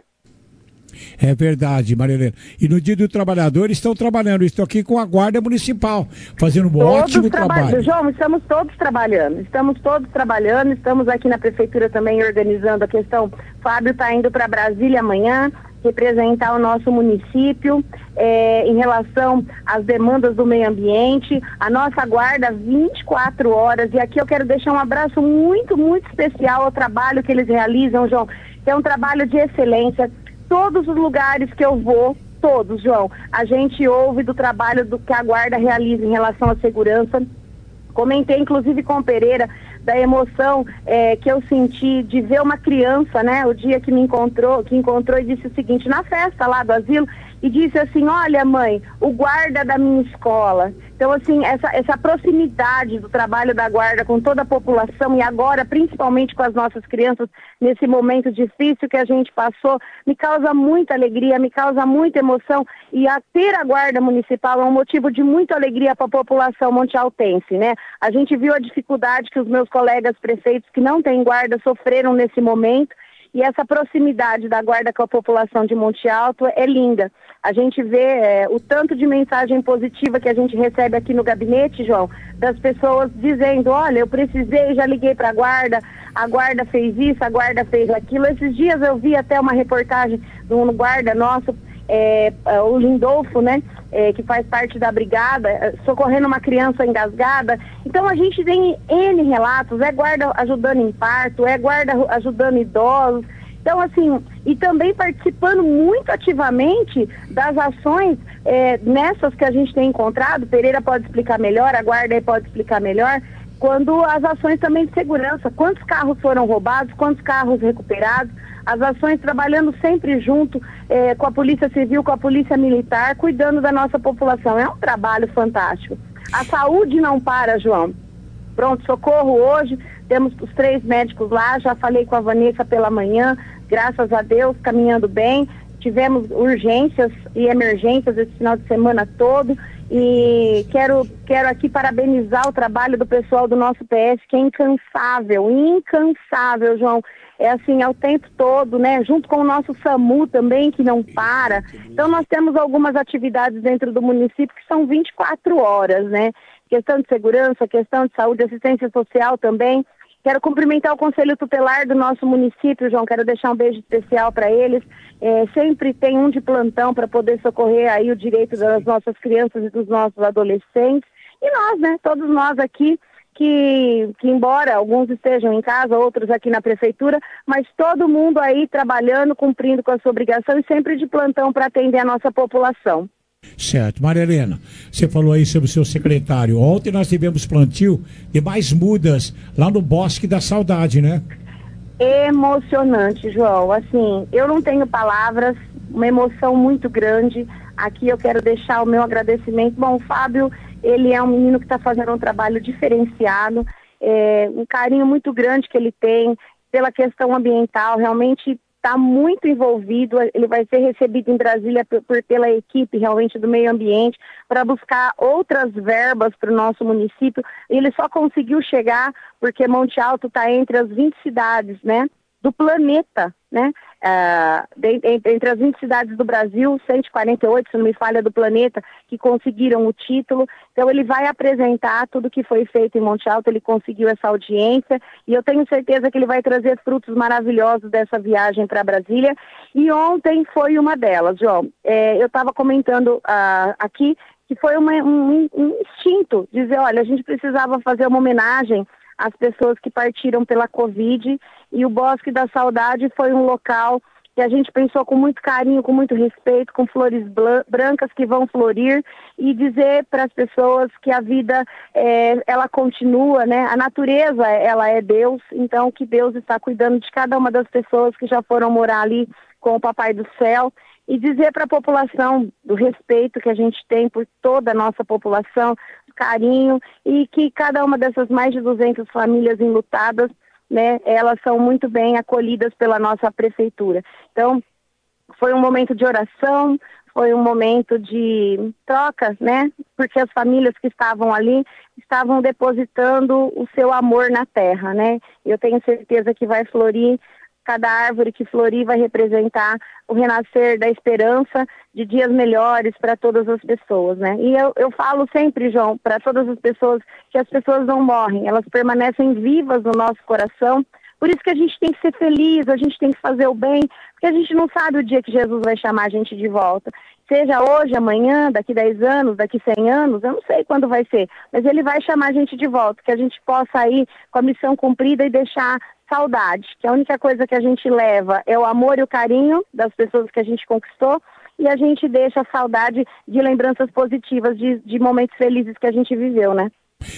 É verdade, Maria Helena. E no dia do trabalhador estão trabalhando, estou aqui com a Guarda Municipal, fazendo um todos ótimo trabalho. João, estamos todos trabalhando, estamos todos trabalhando, estamos aqui na prefeitura também organizando a questão. Fábio está indo para Brasília amanhã, representar o nosso município é, em relação às demandas do meio ambiente, a nossa guarda vinte e quatro horas, e aqui eu quero deixar um abraço muito, muito especial ao trabalho que eles realizam, João, que é um trabalho de excelência. Todos os lugares que eu vou, todos, João, a gente ouve do trabalho do que a Guarda realiza em relação à segurança. Comentei, inclusive, com o Pereira, da emoção é, que eu senti de ver uma criança, né, o dia que me encontrou, que encontrou e disse o seguinte, na festa lá do asilo, e disse assim, olha, mãe, o guarda da minha escola. Então, assim, essa, essa proximidade do trabalho da Guarda com toda a população e agora, principalmente com as nossas crianças, nesse momento difícil que a gente passou, me causa muita alegria, me causa muita emoção. E a ter a Guarda Municipal é um motivo de muita alegria para a população montealtense, né? A gente viu a dificuldade que os meus colegas prefeitos que não têm guarda sofreram nesse momento. E essa proximidade da Guarda com a população de Monte Alto é linda. A gente vê é, o tanto de mensagem positiva que a gente recebe aqui no gabinete, João, das pessoas dizendo, olha, eu precisei, já liguei para a Guarda, a Guarda fez isso, a Guarda fez aquilo. Esses dias eu vi até uma reportagem de um guarda nosso é, o Lindolfo, né, é, que faz parte da brigada, socorrendo uma criança engasgada. Então a gente tem N relatos, é guarda ajudando em parto, é guarda ajudando idosos. Então, assim, e também participando muito ativamente das ações é, nessas que a gente tem encontrado, Pereira pode explicar melhor, a guarda aí pode explicar melhor, quando as ações também de segurança, quantos carros foram roubados, quantos carros recuperados, as ações trabalhando sempre junto é, com a Polícia Civil, com a Polícia Militar, cuidando da nossa população. É um trabalho fantástico. A saúde não para, João. Pronto, socorro hoje, temos os três médicos lá, já falei com a Vanessa pela manhã, graças a Deus, caminhando bem. Tivemos urgências e emergências esse final de semana todo e quero, quero aqui parabenizar o trabalho do pessoal do nosso P S, que é incansável, incansável, João. É assim, é o tempo todo, né? Junto com o nosso SAMU também, que não para. Então nós temos algumas atividades dentro do município que são vinte e quatro horas, né? Questão de segurança, questão de saúde, assistência social também. Quero cumprimentar o Conselho Tutelar do nosso município, João, quero deixar um beijo especial para eles. É, sempre tem um de plantão para poder socorrer aí o direito das nossas crianças e dos nossos adolescentes. E nós, né, todos nós aqui, que, que embora alguns estejam em casa, outros aqui na prefeitura, mas todo mundo aí trabalhando, cumprindo com a sua obrigação e sempre de plantão para atender a nossa população. Certo. Maria Helena, você falou aí sobre o seu secretário. Ontem nós tivemos plantio de mais mudas lá no Bosque da Saudade, né? Emocionante, João. Assim, eu não tenho palavras, uma emoção muito grande. Aqui eu quero deixar o meu agradecimento. Bom, o Fábio, ele é um menino que está fazendo um trabalho diferenciado, é, um carinho muito grande que ele tem pela questão ambiental, realmente está muito envolvido. Ele vai ser recebido em Brasília por, por, pela equipe realmente do meio ambiente para buscar outras verbas para o nosso município. Ele só conseguiu chegar porque Monte Alto está entre as vinte cidades, né, do planeta, né, uh, de, de, entre as vinte cidades do Brasil, cento e quarenta e oito, se não me falha, do planeta, que conseguiram o título. Então ele vai apresentar tudo que foi feito em Monte Alto, ele conseguiu essa audiência e eu tenho certeza que ele vai trazer frutos maravilhosos dessa viagem para Brasília. E ontem foi uma delas, João. É, eu estava comentando uh, aqui que foi uma, um, um instinto, dizer, olha, a gente precisava fazer uma homenagem às pessoas que partiram pela Covid, e o Bosque da Saudade foi um local que a gente pensou com muito carinho, com muito respeito, com flores brancas que vão florir, e dizer para as pessoas que a vida, é, ela continua, né? A natureza, ela é Deus, então que Deus está cuidando de cada uma das pessoas que já foram morar ali com o Papai do Céu, e dizer para a população do respeito que a gente tem por toda a nossa população, carinho, e que cada uma dessas mais de duzentas famílias enlutadas, né, elas são muito bem acolhidas pela nossa prefeitura. Então, foi um momento de oração, foi um momento de troca, né, porque as famílias que estavam ali estavam depositando o seu amor na terra, né. Eu tenho certeza que vai florir. Cada árvore que florir vai representar o renascer da esperança de dias melhores para todas as pessoas, né? E eu, eu falo sempre, João, para todas as pessoas, que as pessoas não morrem, elas permanecem vivas no nosso coração. Por isso que a gente tem que ser feliz, a gente tem que fazer o bem, porque a gente não sabe o dia que Jesus vai chamar a gente de volta. Seja hoje, amanhã, daqui dez anos, daqui cem anos, eu não sei quando vai ser, mas ele vai chamar a gente de volta, que a gente possa ir com a missão cumprida e deixar saudade, que a única coisa que a gente leva é o amor e o carinho das pessoas que a gente conquistou, e a gente deixa a saudade de lembranças positivas, de, de momentos felizes que a gente viveu, né?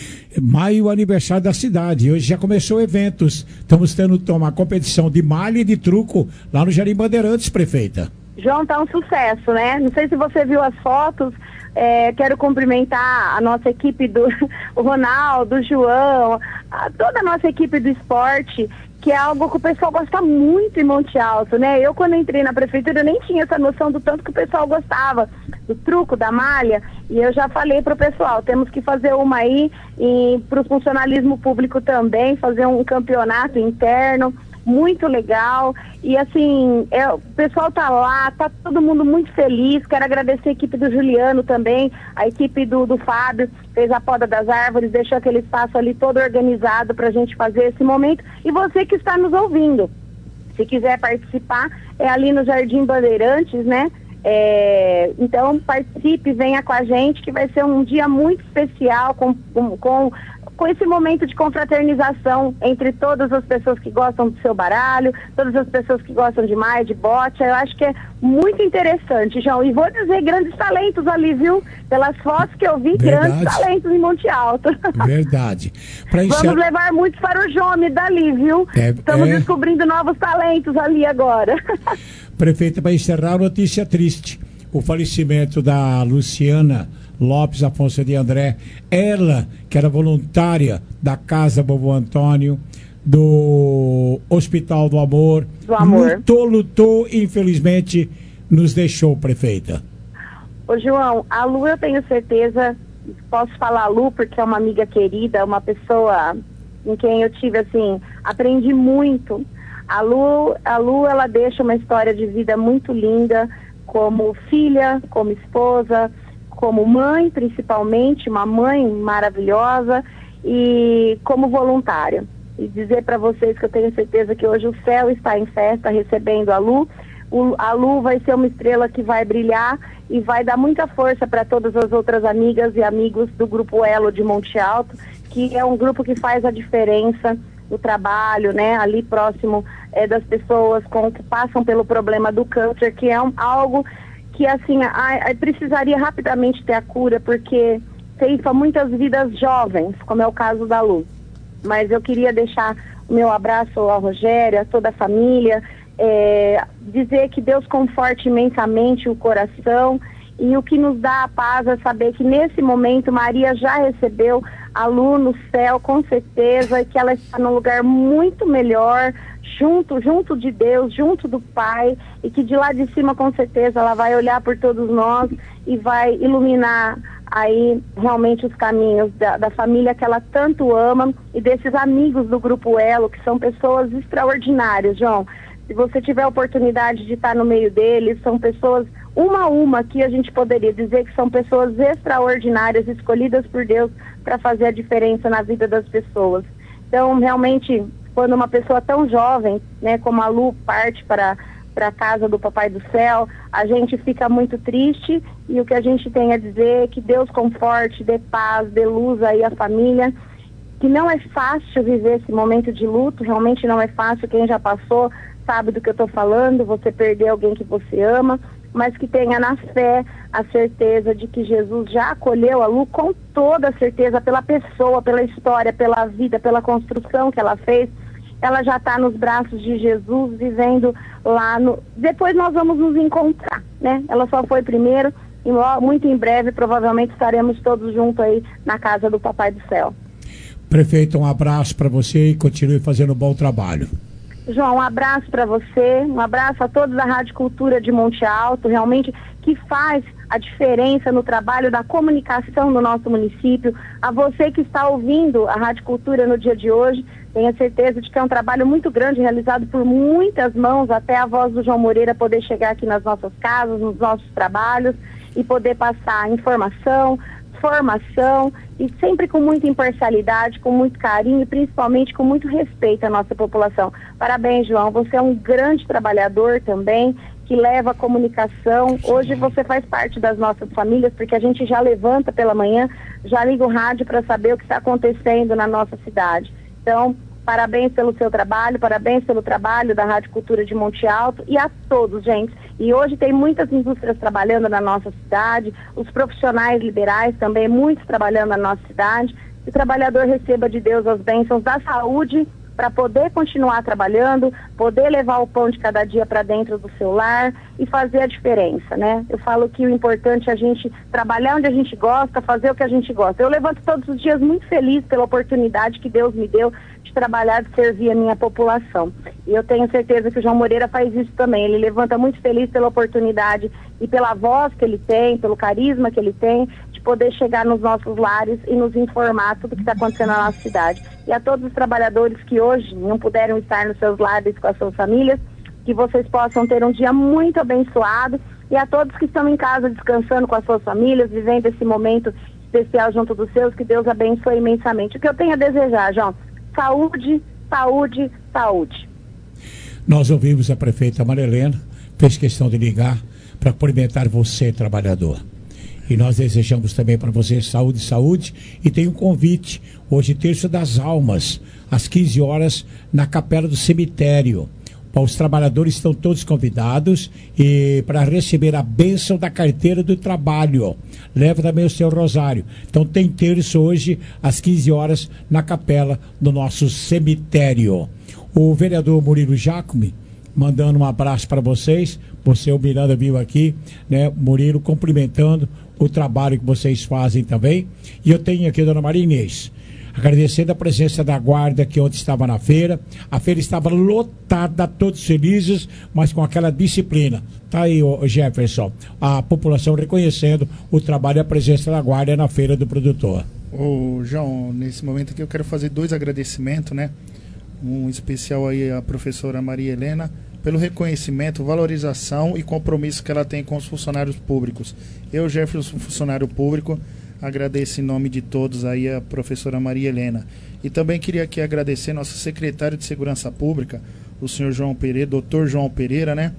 Maio, aniversário da cidade. Hoje já começou eventos. Estamos tendo uma competição de malha e de truco lá no Jardim Bandeirantes, prefeita. João, tá um sucesso, né? Não sei se você viu as fotos. É, quero cumprimentar a nossa equipe do o Ronaldo, o João, a, toda a nossa equipe do esporte, que é algo que o pessoal gosta muito em Monte Alto, né? Eu, quando entrei na prefeitura, eu nem tinha essa noção do tanto que o pessoal gostava do truco, da malha, e eu já falei pro pessoal, temos que fazer uma aí e pro funcionalismo público também, fazer um campeonato interno, muito legal, e assim, é, o pessoal tá lá, tá todo mundo muito feliz. Quero agradecer a equipe do Juliano também, a equipe do, do Fábio, fez a poda das árvores, deixou aquele espaço ali todo organizado pra gente fazer esse momento, e você que está nos ouvindo, se quiser participar, é ali no Jardim Bandeirantes, né? É, então participe, venha com a gente, que vai ser um dia muito especial com, com, com, com esse momento de confraternização entre todas as pessoas que gostam do seu baralho, todas as pessoas que gostam de mais, de bote. Eu acho que é muito interessante, João. E vou dizer, grandes talentos ali, viu? Pelas fotos que eu vi, Verdade. grandes talentos em Monte Alto. Verdade. Pra Vamos encer- levar muitos para o Jome dali, viu? É, Estamos é. descobrindo novos talentos ali agora. Prefeita, para encerrar, notícia triste. O falecimento da Luciana Lopes Afonso de André. Ela, que era voluntária da Casa Vovô Antônio, do Hospital do Amor. Do Amor. Lutou, lutou, infelizmente nos deixou, prefeita. Ô, João, a Lu, eu tenho certeza, posso falar a Lu porque é uma amiga querida, uma pessoa em quem eu tive, assim, aprendi muito. A Lu, a Lu, ela deixa uma história de vida muito linda, como filha, como esposa, como mãe, principalmente, uma mãe maravilhosa, e como voluntária. E dizer para vocês que eu tenho certeza que hoje o céu está em festa recebendo a Lu. O, a Lu vai ser uma estrela que vai brilhar e vai dar muita força para todas as outras amigas e amigos do Grupo Elo de Monte Alto, que é um grupo que faz a diferença no trabalho, né, ali próximo é, das pessoas com, que passam pelo problema do câncer, que é um, algo que, assim, a, a, precisaria rapidamente ter a cura, porque ceifa muitas vidas jovens, como é o caso da Lu. Mas eu queria deixar o meu abraço ao Rogério, a toda a família, é, dizer que Deus conforte imensamente o coração, e o que nos dá a paz é saber que nesse momento Maria já recebeu a Lu no céu, com certeza, e que ela está num lugar muito melhor, junto, junto de Deus, junto do Pai, e que de lá de cima, com certeza, ela vai olhar por todos nós e vai iluminar aí realmente os caminhos da, da família que ela tanto ama e desses amigos do Grupo Elo, que são pessoas extraordinárias, João. Se você tiver a oportunidade de estar no meio deles, são pessoas, uma a uma, que a gente poderia dizer que são pessoas extraordinárias, escolhidas por Deus para fazer a diferença na vida das pessoas. Então, realmente, quando uma pessoa tão jovem, né, como a Lu, parte para para a casa do Papai do Céu, a gente fica muito triste, e o que a gente tem a dizer é que Deus conforte, dê paz, dê luz aí à família, que não é fácil viver esse momento de luto, realmente não é fácil. Quem já passou sabe do que eu estou falando, você perder alguém que você ama, mas que tenha na fé a certeza de que Jesus já acolheu a Lu com toda a certeza, pela pessoa, pela história, pela vida, pela construção que ela fez. Ela já está nos braços de Jesus, vivendo lá no... Depois nós vamos nos encontrar, né? Ela só foi primeiro, e logo, muito em breve, provavelmente estaremos todos juntos aí na casa do Papai do Céu. Prefeito, um abraço para você e continue fazendo um bom trabalho. João, um abraço para você, um abraço a todos da Rádio Cultura de Monte Alto, realmente, que faz a diferença no trabalho da comunicação no nosso município. A você que está ouvindo a Rádio Cultura no dia de hoje, tenha certeza de que é um trabalho muito grande, realizado por muitas mãos, até a voz do João Moreira poder chegar aqui nas nossas casas, nos nossos trabalhos, e poder passar informação, formação, e sempre com muita imparcialidade, com muito carinho e principalmente com muito respeito à nossa população. Parabéns, João, você é um grande trabalhador também, que leva a comunicação. Hoje você faz parte das nossas famílias, porque a gente já levanta pela manhã, já liga o rádio para saber o que está acontecendo na nossa cidade. Então, parabéns pelo seu trabalho, parabéns pelo trabalho da Rádio Cultura de Monte Alto, e a todos, gente. E hoje tem muitas indústrias trabalhando na nossa cidade, os profissionais liberais também, muitos trabalhando na nossa cidade. Que o trabalhador receba de Deus as bênçãos da saúde, para poder continuar trabalhando, poder levar o pão de cada dia para dentro do seu lar e fazer a diferença, né? Eu falo que o importante é a gente trabalhar onde a gente gosta, fazer o que a gente gosta. Eu levanto todos os dias muito feliz pela oportunidade que Deus me deu de trabalhar, de servir a minha população. E eu tenho certeza que o João Moreira faz isso também. Ele levanta muito feliz pela oportunidade e pela voz que ele tem, pelo carisma que ele tem, de poder chegar nos nossos lares e nos informar tudo o que está acontecendo na nossa cidade. E a todos os trabalhadores que hoje não puderam estar nos seus lares com as suas famílias, que vocês possam ter um dia muito abençoado, e a todos que estão em casa descansando com as suas famílias, vivendo esse momento especial junto dos seus, que Deus abençoe imensamente. O que eu tenho a desejar, João? Saúde, saúde, saúde. Nós ouvimos a prefeita Maria Helena, fez questão de ligar para cumprimentar você, trabalhador. E nós desejamos também para você saúde, saúde. E tem um convite, hoje, Terço das Almas, às quinze horas, na Capela do Cemitério. Os trabalhadores estão todos convidados e para receber a bênção da carteira do trabalho. Leva também o seu rosário. Então tem terço hoje, às quinze horas, na capela do nosso cemitério. O vereador Murilo Jacome, mandando um abraço para vocês. Você, o Miranda, viu aqui, né? Murilo cumprimentando o trabalho que vocês fazem também. E eu tenho aqui a dona Maria Inês, agradecendo a presença da guarda que ontem estava na feira. A feira estava lotada, todos felizes, mas com aquela disciplina. Tá aí, ô Jefferson, a população reconhecendo o trabalho e a presença da guarda na feira do produtor. Ô, João, nesse momento aqui eu quero fazer dois agradecimentos, né? Um especial aí à professora Maria Helena, pelo reconhecimento, valorização e compromisso que ela tem com os funcionários públicos. Eu, Jefferson, funcionário público, agradeço em nome de todos aí a professora Maria Helena. E também queria aqui agradecer nosso secretário de Segurança Pública, o senhor João Pereira, doutor João Pereira, né?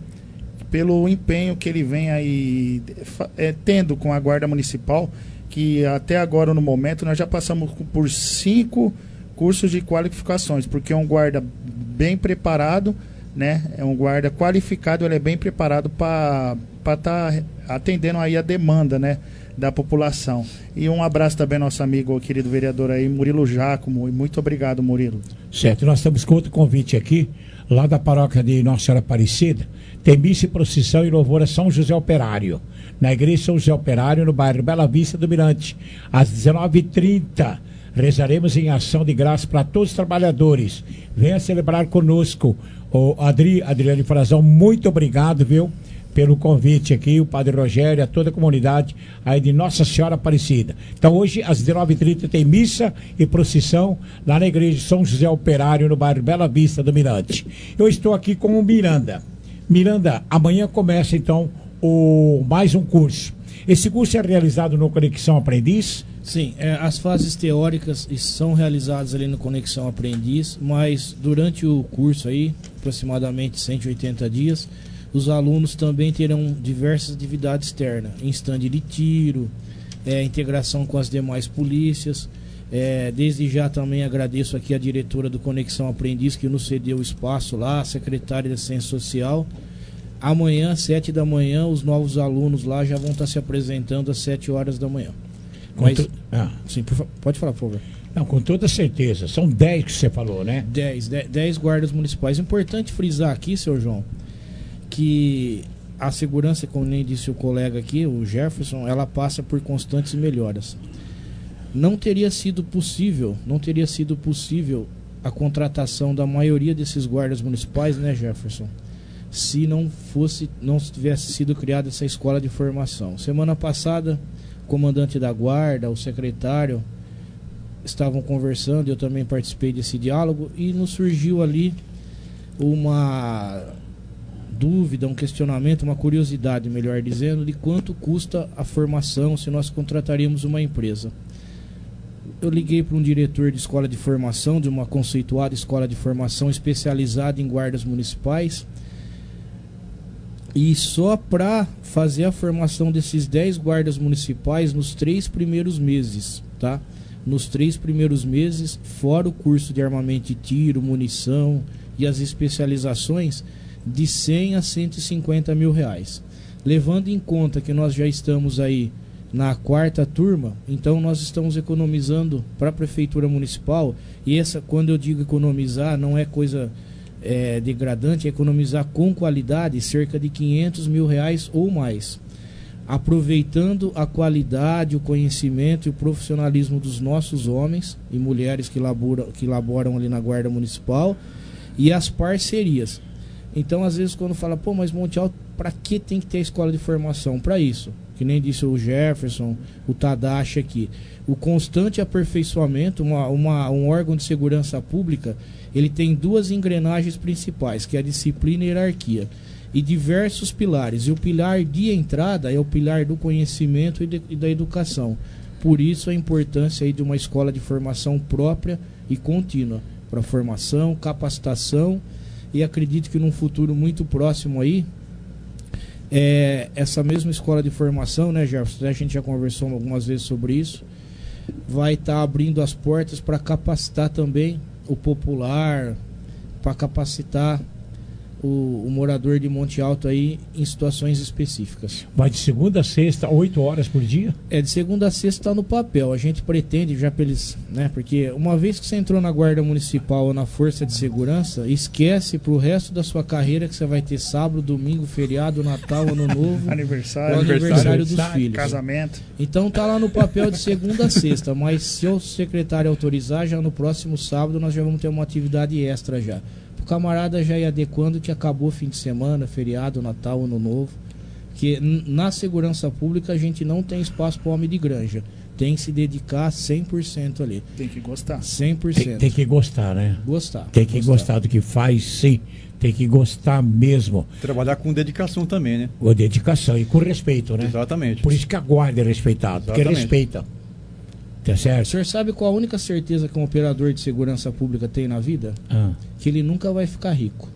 Pelo empenho que ele vem aí é, tendo com a Guarda Municipal, que até agora, no momento, nós já passamos por cinco cursos de qualificações, porque é um guarda bem preparado, né? É um guarda qualificado, ele é bem preparado para estar tá atendendo aí a demanda, né, da população. E um abraço também ao nosso amigo, querido vereador aí, Murilo Jacome. Muito obrigado, Murilo. Certo, nós estamos com outro convite aqui, lá da paróquia de Nossa Senhora Aparecida. Tem missa e procissão e louvor a São José Operário, na igreja São José Operário, no bairro Bela Vista do Mirante, às dezenove e trinta. Rezaremos em ação de graça para todos os trabalhadores. Venha celebrar conosco. O Adri, Adriane Frazão, muito obrigado, viu, pelo convite aqui, o Padre Rogério, a toda a comunidade aí de Nossa Senhora Aparecida. Então hoje, às dezenove e trinta, tem missa e procissão lá na igreja São José Operário, no bairro Bela Vista do Mirante. Eu estou aqui com o Miranda. Miranda, amanhã começa então o, mais um curso. Esse curso é realizado no Conexão Aprendiz? Sim, é, as fases teóricas são realizadas ali no Conexão Aprendiz, mas durante o curso aí, aproximadamente cento e oitenta dias, os alunos também terão diversas atividades externas, em stand de tiro, é, integração com as demais polícias. É, desde já também agradeço aqui a diretora do Conexão Aprendiz que nos cedeu o espaço lá, a secretária de Ciência Social. Amanhã, às sete da manhã, os novos alunos lá já vão estar se apresentando às sete horas da manhã. Mas, tu... ah. sim, por fa... pode falar, por favor. Não, com toda certeza. São dez que você falou, né? Dez, dez, dez guardas municipais. Importante frisar aqui, seu João, que a segurança, como nem disse o colega aqui, o Jefferson, ela passa por constantes melhoras. Não teria sido possível, não teria sido possível a contratação da maioria desses guardas municipais, né, Jefferson, se não fosse, não tivesse sido criada essa escola de formação. Semana passada, o comandante da guarda, o secretário, estavam conversando, eu também participei desse diálogo, e nos surgiu ali uma dúvida, um questionamento, uma curiosidade, melhor dizendo, de quanto custa a formação se nós contrataríamos uma empresa. Eu liguei para um diretor de escola de formação, de uma conceituada escola de formação especializada em guardas municipais, e só para fazer a formação desses dez guardas municipais nos três primeiros meses, tá? Nos três primeiros meses, fora o curso de armamento de tiro, munição e as especializações, de cem a cento e cinquenta mil reais. Levando em conta que nós já estamos aí na quarta turma, então nós estamos economizando para a Prefeitura Municipal, e essa, quando eu digo economizar, não é coisa é, degradante, é economizar com qualidade cerca de quinhentos mil reais ou mais, aproveitando a qualidade, o conhecimento e o profissionalismo dos nossos homens e mulheres que laboram, que laboram ali na Guarda Municipal, e as parcerias. Então, às vezes, quando fala, pô, mas Monte Alto, para que tem que ter a escola de formação? Para isso, que nem disse o Jefferson, o Tadashi aqui, o constante aperfeiçoamento, uma, uma, um órgão de segurança pública, ele tem duas engrenagens principais, que é a disciplina e a hierarquia, e diversos pilares, e o pilar de entrada é o pilar do conhecimento e, de, e da educação. Por isso a importância aí de uma escola de formação própria e contínua, para formação, capacitação, e acredito que num futuro muito próximo aí, é, essa mesma escola de formação, né, Jefferson? A gente já conversou algumas vezes sobre isso. Vai estar tá abrindo as portas para capacitar também o popular, para capacitar o, o morador de Monte Alto aí em situações específicas. Vai de segunda a sexta, oito horas por dia? É, de segunda a sexta está no papel. A gente pretende já para eles, né? Porque uma vez que você entrou na Guarda Municipal ou na Força de Segurança, esquece pro resto da sua carreira que você vai ter sábado, domingo, feriado, Natal, Ano Novo, aniversário, o aniversário dos filhos. Casamento. Então tá lá no papel de segunda a sexta, mas se o secretário autorizar, já no próximo sábado nós já vamos ter uma atividade extra já. Camarada já ir adequando que acabou fim de semana, feriado, Natal, Ano Novo, que na segurança pública a gente não tem espaço para homem de granja, tem que se dedicar cem por cento ali. Tem que gostar. cem por cento. Tem, tem que gostar, né? Gostar. Tem que gostar. gostar do que faz, sim. Tem que gostar mesmo. Trabalhar com dedicação também, né? Com dedicação e com respeito, né? Exatamente. Por isso que a guarda é respeitada, porque respeita. Tá certo? O senhor sabe qual a única certeza que um operador de segurança pública tem na vida? Ah. Que ele nunca vai ficar rico.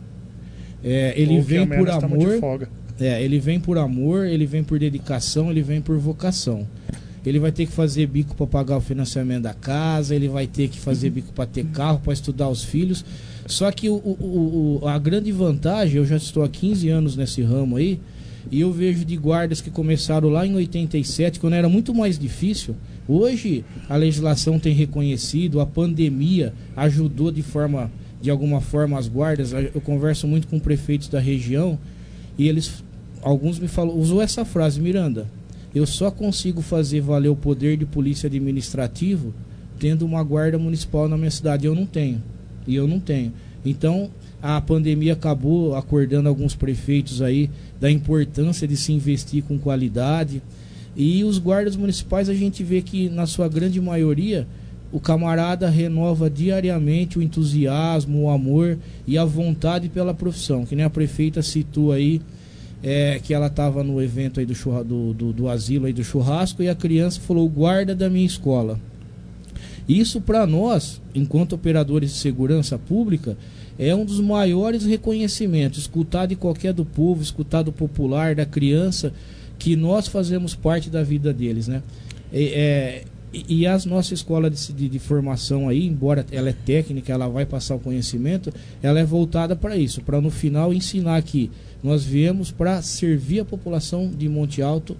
É, ele Ou vem por amor. folga. É, ele vem por amor, ele vem por dedicação, ele vem por vocação. Ele vai ter que fazer bico para pagar o financiamento da casa, ele vai ter que fazer bico para ter carro, para estudar os filhos. Só que o, o, o, a grande vantagem, eu já estou há quinze anos nesse ramo aí, e eu vejo de guardas que começaram lá em oitenta e sete, quando era muito mais difícil. Hoje a legislação tem reconhecido, a pandemia ajudou de forma, de alguma forma as guardas. Eu converso muito com prefeitos da região e eles, alguns me falam, usou essa frase: Miranda, eu só consigo fazer valer o poder de polícia administrativo tendo uma guarda municipal na minha cidade. Eu não tenho, e eu não tenho. Então a pandemia acabou acordando alguns prefeitos aí da importância de se investir com qualidade. E os guardas municipais, a gente vê que na sua grande maioria o camarada renova diariamente o entusiasmo, o amor e a vontade pela profissão, que nem a prefeita citou aí, é, que ela estava no evento aí do, churra, do, do, do asilo aí do churrasco, e a criança falou: guarda da minha escola. Isso para nós, enquanto operadores de segurança pública, é um dos maiores reconhecimentos, escutar de qualquer do povo, escutar do popular, da criança, que nós fazemos parte da vida deles, né? E, é, e as nossa escola de, de, de formação aí, embora ela é técnica, ela vai passar o conhecimento, ela é voltada para isso, para no final ensinar que nós viemos para servir a população de Monte Alto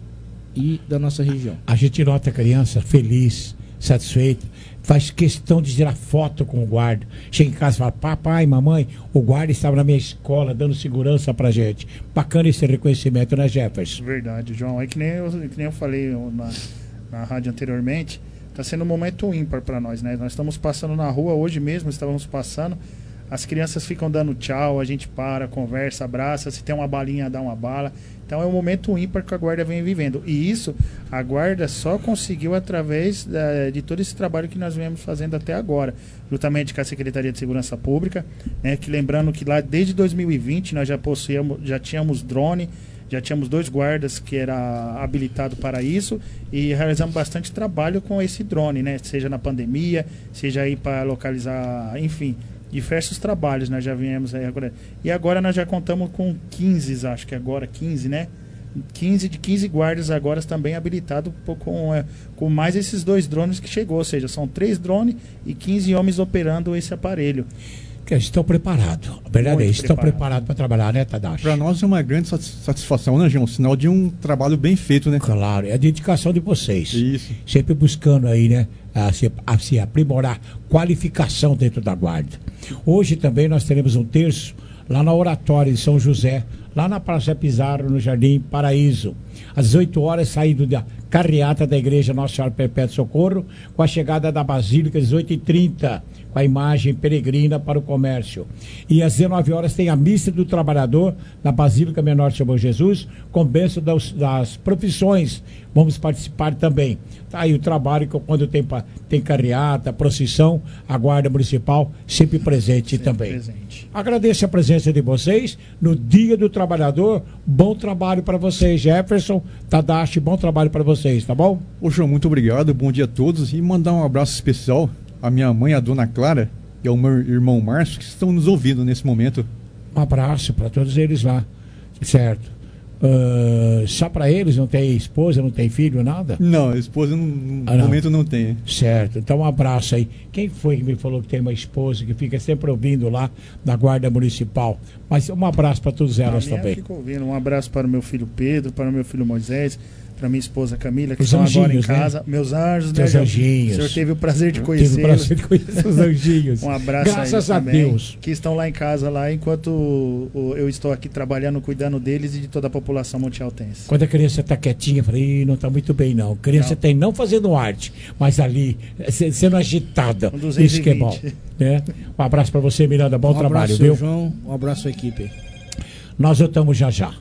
e da nossa região. A gente nota a criança feliz, satisfeita, faz questão de tirar foto com o guarda. Chega em casa e fala: papai, mamãe, o guarda estava na minha escola dando segurança pra gente. Bacana esse reconhecimento, né, Jefferson? Verdade, João. É que nem eu, que nem eu falei na, na rádio anteriormente, está sendo um momento ímpar para nós, né? Nós estamos passando na rua, hoje mesmo estávamos passando, as crianças ficam dando tchau, a gente para, conversa, abraça, se tem uma balinha, dá uma bala. Então é um momento ímpar que a guarda vem vivendo. E isso, a guarda só conseguiu através da, de todo esse trabalho que nós viemos fazendo até agora, juntamente com a Secretaria de Segurança Pública, né, que lembrando que lá desde dois mil e vinte nós já possuíamos, já tínhamos drone, já tínhamos dois guardas que era habilitado para isso, e realizamos bastante trabalho com esse drone, né, seja na pandemia, seja aí para localizar, enfim, diversos trabalhos nós já viemos aí agora. E agora nós já contamos com quinze, acho que agora quinze, né? quinze de quinze guardas agora também habilitados com, é, com mais esses dois drones que chegou, ou seja, são três drones e quinze homens operando esse aparelho. Que eles estão preparados. A verdade é, eles estão preparados para trabalhar, né, Tadashi? Para nós é uma grande satisfação, né, João? Sinal de um trabalho bem feito, né? Claro, é a dedicação de vocês. Isso. Sempre buscando aí, né, a se, a se aprimorar, qualificação dentro da guarda. Hoje também nós teremos um terço lá na Oratória de São José, lá na Praça Pizarro, no Jardim Paraíso. Às dezoito horas, saindo da carreata da Igreja Nossa Senhora Perpétuo Socorro, com a chegada da Basílica, às dezoito e trinta, com a imagem peregrina para o comércio. E às dezenove horas tem a Missa do Trabalhador, na Basílica Menor de Bom Jesus, com bênção das, das profissões. Vamos participar também. Tá aí o trabalho que quando tem, tem carreata, procissão, a Guarda Municipal sempre presente sempre também. Presente. Agradeço a presença de vocês no Dia do Trabalhador. Bom trabalho para vocês, Jefferson, Tadashi, bom trabalho para vocês, tá bom? Ô João, muito obrigado, bom dia a todos, e mandar um abraço especial à minha mãe, a dona Clara, e ao meu irmão Márcio, que estão nos ouvindo nesse momento. Um abraço para todos eles lá, certo? Uh, só para eles? Não tem esposa, não tem filho, nada? Não, esposa no, no ah, não. momento não tem. Certo, então um abraço aí. Quem foi que me falou que tem uma esposa que fica sempre ouvindo lá na Guarda Municipal? Mas um abraço para todas elas também. Fico ouvindo. Um abraço para o meu filho Pedro, para o meu filho Moisés, para minha esposa Camila, que os estão agora em né? casa. Meus anjos, Teus né? anjinhos. O senhor teve o prazer de conhecê-los. Teve o prazer de conhecer os anjinhos. Um abraço Graças aí a também, Deus. que estão lá em casa, lá, enquanto o, eu estou aqui trabalhando, cuidando deles e de toda a população montialtense. Quando a criança está quietinha, eu falei, não está muito bem não. A criança não. tem não fazendo arte, mas ali, sendo agitada. Um isso que é bom. Né? Um abraço para você, Miranda. Bom um trabalho, abraço, viu? João. Um abraço à equipe. Nós voltamos já já.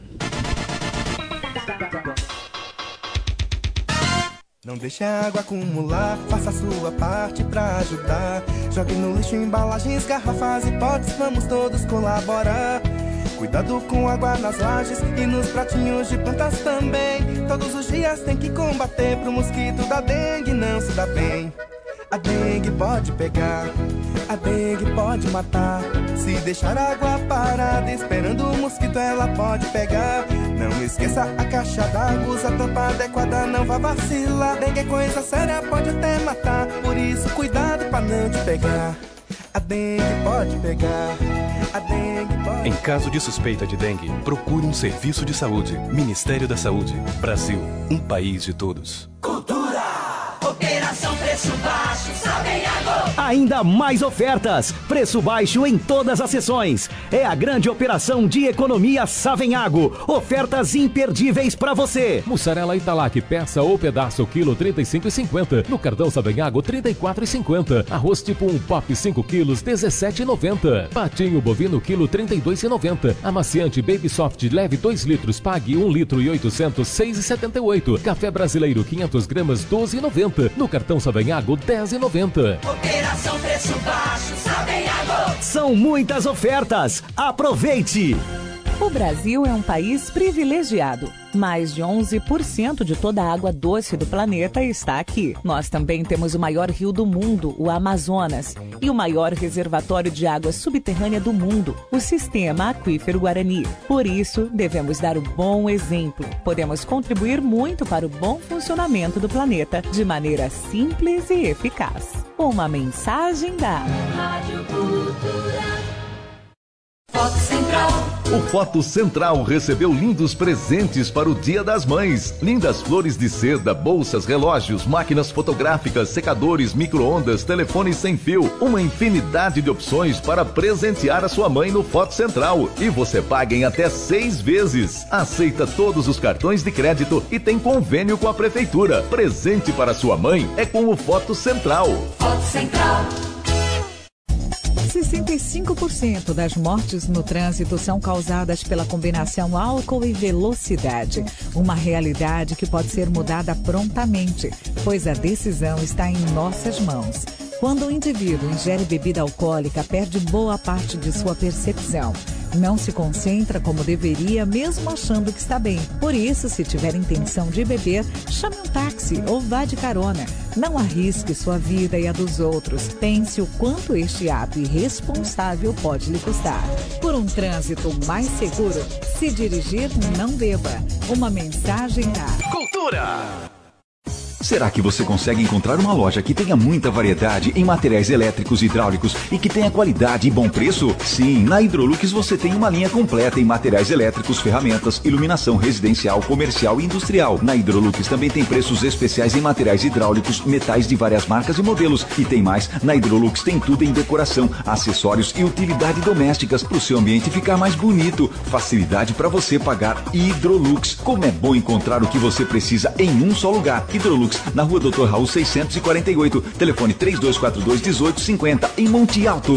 Não deixe a água acumular, faça a sua parte pra ajudar. Jogue no lixo embalagens, garrafas e potes, vamos todos colaborar. Cuidado com água nas lajes e nos pratinhos de plantas também. Todos os dias tem que combater pro mosquito da dengue não se dá bem. A dengue pode pegar, a dengue pode matar. Se deixar a água parada esperando o mosquito ela pode pegar. Não esqueça a caixa d'água, usa a tampa adequada, não vá vacilar. Dengue é coisa séria, pode até matar, por isso cuidado pra não te pegar. A dengue pode pegar, a dengue pode... Em caso de suspeita de dengue, procure um serviço de saúde. Ministério da Saúde. Brasil, um país de todos. Cultura! Operação Preço Baixo, Savenhago. Ainda mais ofertas. Preço baixo em todas as sessões. É a grande operação de economia Savenhago. Ofertas imperdíveis para você. Mussarela Italac, peça ou pedaço, quilo trinta e cinco e cinquenta. No cartão Savenhago, trinta e quatro e cinquenta. Arroz tipo um pop, cinco quilos, dezessete e noventa. Patinho bovino, quilo trinta e dois e noventa. Amaciante Baby Soft leve dois litros, pague um litro e oitocentos, seis e setenta e oito. Café brasileiro, quinhentas gramas, doze e noventa. No cartão Savenhago, dez e noventa. Operação Preço Baixo, Savenhago. São muitas ofertas. Aproveite! O Brasil é um país privilegiado. Mais de onze por cento de toda a água doce do planeta está aqui. Nós também temos o maior rio do mundo, o Amazonas, e o maior reservatório de água subterrânea do mundo, o Sistema Aquífero Guarani. Por isso, devemos dar o bom exemplo. Podemos contribuir muito para o bom funcionamento do planeta de maneira simples e eficaz. Uma mensagem da Rádio Cultura. Foto Central. O Foto Central recebeu lindos presentes para o Dia das Mães. Lindas flores de seda, bolsas, relógios, máquinas fotográficas, secadores, micro-ondas, telefones sem fio. Uma infinidade de opções para presentear a sua mãe no Foto Central. E você paga em até seis vezes. Aceita todos os cartões de crédito e tem convênio com a Prefeitura. Presente para sua mãe é com o Foto Central. Foto Central. sessenta e cinco por cento das mortes no trânsito são causadas pela combinação álcool e velocidade. Uma realidade que pode ser mudada prontamente, pois a decisão está em nossas mãos. Quando o indivíduo ingere bebida alcoólica, perde boa parte de sua percepção. Não se concentra como deveria, mesmo achando que está bem. Por isso, se tiver intenção de beber, chame um táxi ou vá de carona. Não arrisque sua vida e a dos outros. Pense o quanto este ato irresponsável pode lhe custar. Por um trânsito mais seguro, se dirigir, não beba. Uma mensagem da Cultura! Será que você consegue encontrar uma loja que tenha muita variedade em materiais elétricos e hidráulicos e que tenha qualidade e bom preço? Sim, na Hidrolux você tem uma linha completa em materiais elétricos, ferramentas, iluminação residencial, comercial e industrial. Na Hidrolux também tem preços especiais em materiais hidráulicos, metais de várias marcas e modelos. E tem mais, na Hidrolux tem tudo em decoração, acessórios e utilidade domésticas para o seu ambiente ficar mais bonito. Facilidade para você pagar. Hidrolux. Como é bom encontrar o que você precisa em um só lugar. Hidrolux, na rua doutor Raul seiscentos e quarenta e oito, telefone três dois quatro dois, um oito cinco zero, em Monte Alto.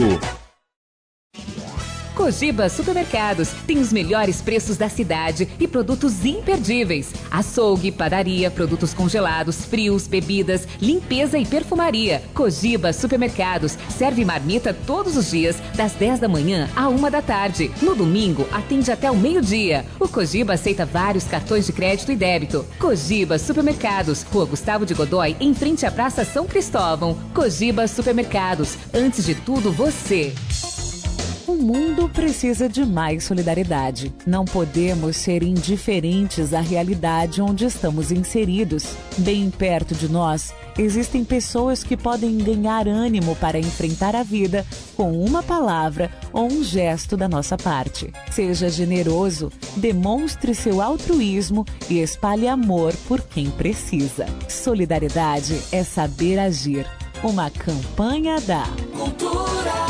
Cogiba Supermercados tem os melhores preços da cidade e produtos imperdíveis. Açougue, padaria, produtos congelados, frios, bebidas, limpeza e perfumaria. Cogiba Supermercados serve marmita todos os dias, das dez da manhã à uma da tarde. No domingo, atende até o meio-dia. O Cogiba aceita vários cartões de crédito e débito. Cogiba Supermercados, Rua Gustavo de Godoy, em frente à Praça São Cristóvão. Cogiba Supermercados, antes de tudo você. O mundo precisa de mais solidariedade. Não podemos ser indiferentes à realidade onde estamos inseridos. Bem perto de nós, existem pessoas que podem ganhar ânimo para enfrentar a vida com uma palavra ou um gesto da nossa parte. Seja generoso, demonstre seu altruísmo e espalhe amor por quem precisa. Solidariedade é saber agir. Uma campanha da Cultura.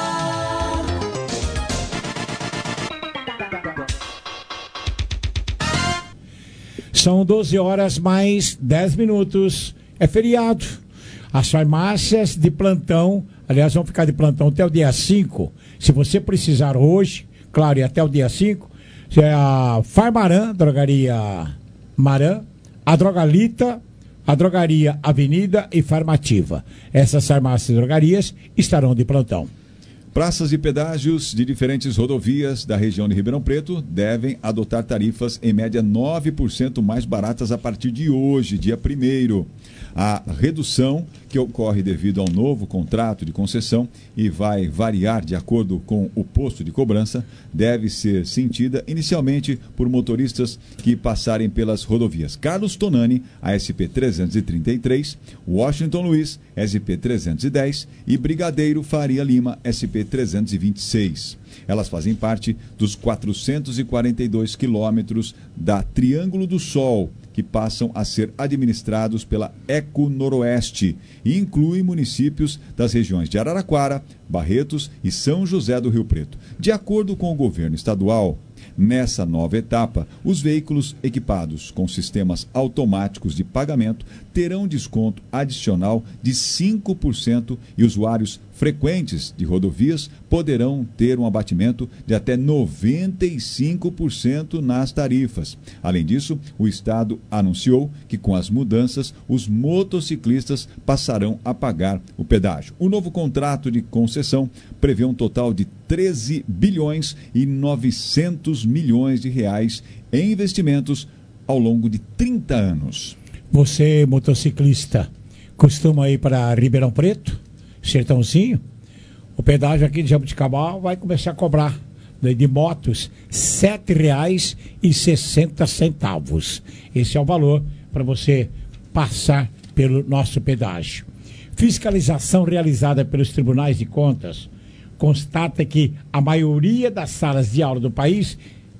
São doze horas mais dez minutos. É feriado. As farmácias de plantão, aliás, vão ficar de plantão até o dia cinco. Se você precisar hoje, claro, e até o dia cinco, é a Farmaran, Drogaria Maran, a Drogalita, a Drogaria Avenida e Farmativa. Essas farmácias e drogarias estarão de plantão. Praças e pedágios de diferentes rodovias da região de Ribeirão Preto devem adotar tarifas em média nove por cento mais baratas a partir de hoje, dia primeiro. A redução, que ocorre devido ao novo contrato de concessão e vai variar de acordo com o posto de cobrança, deve ser sentida inicialmente por motoristas que passarem pelas rodovias Carlos Tonani, a S P trezentos e trinta e três, Washington Luiz, S P trezentos e dez e Brigadeiro Faria Lima, S P trezentos e vinte e seis. Elas fazem parte dos quatrocentos e quarenta e dois quilômetros da Triângulo do Sol, que passam a ser administrados pela Eco Noroeste e incluem municípios das regiões de Araraquara, Barretos e São José do Rio Preto. De acordo com o governo estadual, nessa nova etapa, os veículos equipados com sistemas automáticos de pagamento terão desconto adicional de cinco por cento e usuários frequentes de rodovias poderão ter um abatimento de até noventa e cinco por cento nas tarifas. Além disso, o Estado anunciou que com as mudanças, os motociclistas passarão a pagar o pedágio. O novo contrato de concessão prevê um total de treze bilhões e novecentos milhões de reais em investimentos ao longo de trinta anos. Você, motociclista, costuma ir para Ribeirão Preto, Sertãozinho? O pedágio aqui de Jabuticabal vai começar a cobrar de, de motos sete reais e sessenta centavos. Esse é o valor para você passar pelo nosso pedágio. Fiscalização realizada pelos tribunais de contas constata que a maioria das salas de aula do país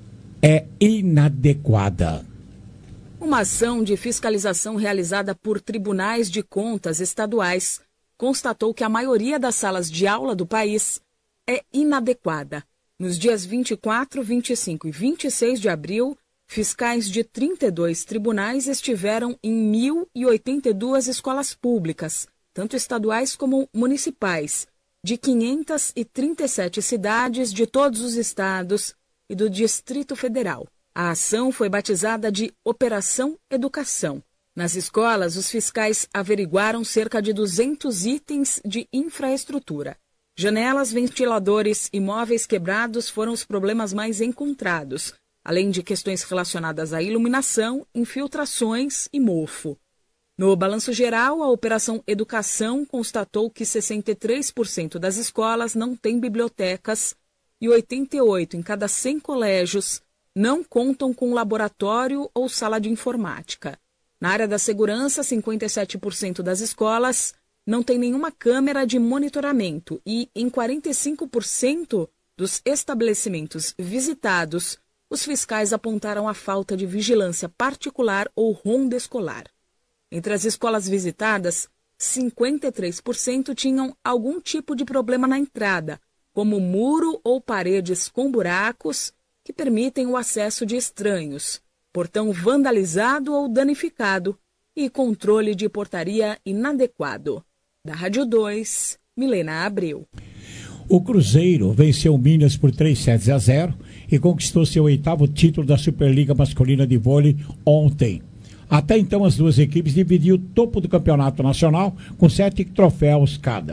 é inadequada. Uma ação de fiscalização realizada por tribunais de contas estaduais constatou que a maioria das salas de aula do país é inadequada. Nos dias vinte e quatro, vinte e cinco e vinte e seis de abril, fiscais de trinta e dois tribunais estiveram em mil e oitenta e duas escolas públicas, tanto estaduais como municipais, de quinhentas e trinta e sete cidades de todos os estados e do Distrito Federal. A ação foi batizada de Operação Educação. Nas escolas, os fiscais averiguaram cerca de duzentos itens de infraestrutura. Janelas, ventiladores e móveis quebrados foram os problemas mais encontrados, além de questões relacionadas à iluminação, infiltrações e mofo. No balanço geral, a Operação Educação constatou que sessenta e três por cento das escolas não têm bibliotecas e oitenta e oito em cada cem colégios não contam com laboratório ou sala de informática. Na área da segurança, cinquenta e sete por cento das escolas não tem nenhuma câmera de monitoramento e, em quarenta e cinco por cento dos estabelecimentos visitados, os fiscais apontaram a falta de vigilância particular ou ronda escolar. Entre as escolas visitadas, cinquenta e três por cento tinham algum tipo de problema na entrada, como muro ou paredes com buracos que permitem o acesso de estranhos, portão vandalizado ou danificado e controle de portaria inadequado. Da Rádio dois, Milena Abreu. O Cruzeiro venceu o Minas por três sets a zero e conquistou seu oitavo título da Superliga Masculina de Vôlei ontem. Até então, as duas equipes dividiam o topo do campeonato nacional com sete troféus cada.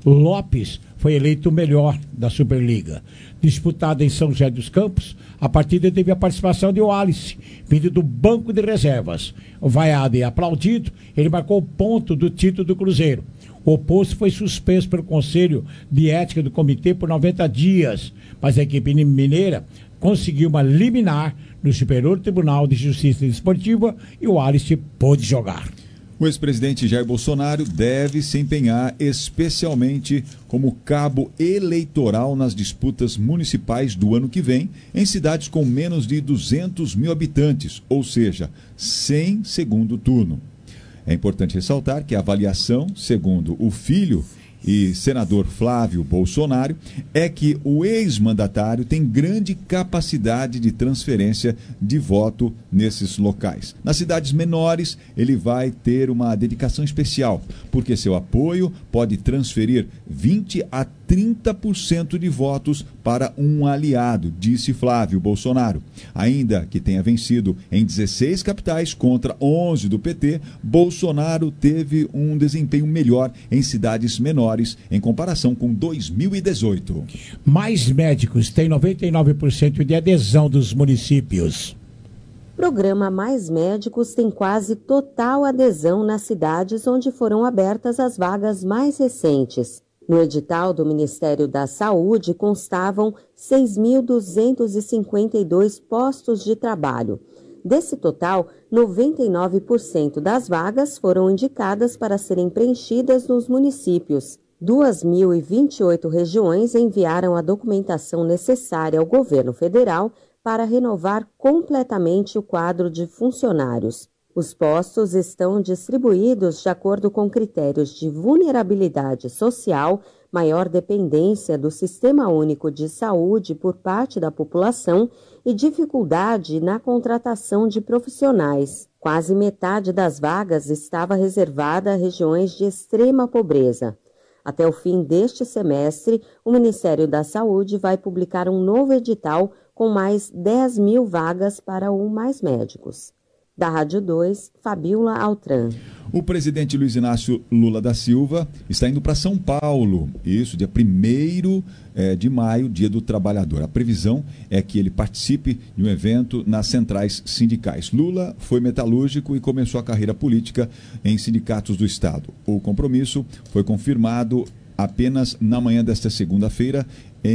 Lopes foi eleito o melhor da Superliga. Disputada em São José dos Campos, a partida teve a participação de Wallace, vindo do banco de reservas. Vaiado e aplaudido, ele marcou o ponto do título do Cruzeiro. O oposto foi suspenso pelo Conselho de Ética do Comitê por noventa dias, mas a equipe mineira conseguiu uma liminar no Superior Tribunal de Justiça Desportiva e o Wallace pôde jogar. O ex-presidente Jair Bolsonaro deve se empenhar especialmente como cabo eleitoral nas disputas municipais do ano que vem, em cidades com menos de duzentos mil habitantes, ou seja, sem segundo turno. É importante ressaltar que a avaliação, segundo o filho e senador Flávio Bolsonaro, é que o ex-mandatário tem grande capacidade de transferência de voto nesses locais. Nas cidades menores, ele vai ter uma dedicação especial, porque seu apoio pode transferir vinte a trinta por cento de votos para um aliado, disse Flávio Bolsonaro. Ainda que tenha vencido em dezesseis capitais contra onze do P T, Bolsonaro teve um desempenho melhor em cidades menores em comparação com dois mil e dezoito. Mais médicos têm noventa e nove por cento de adesão dos municípios. Programa Mais Médicos tem quase total adesão nas cidades onde foram abertas as vagas mais recentes. No edital do Ministério da Saúde constavam seis mil duzentos e cinquenta e dois postos de trabalho. Desse total, noventa e nove por cento das vagas foram indicadas para serem preenchidas nos municípios. duas mil e vinte e oito regiões enviaram a documentação necessária ao governo federal para renovar completamente o quadro de funcionários. Os postos estão distribuídos de acordo com critérios de vulnerabilidade social, maior dependência do Sistema Único de Saúde por parte da população e dificuldade na contratação de profissionais. Quase metade das vagas estava reservada a regiões de extrema pobreza. Até o fim deste semestre, o Ministério da Saúde vai publicar um novo edital com mais dez mil vagas para o Mais Médicos. Da Rádio dois, Fabiola Altran. O presidente Luiz Inácio Lula da Silva está indo para São Paulo, isso, dia primeiro de maio, dia do trabalhador. A previsão é que ele participe de um evento nas centrais sindicais. Lula foi metalúrgico e começou a carreira política em sindicatos do Estado. O compromisso foi confirmado apenas na manhã desta segunda-feira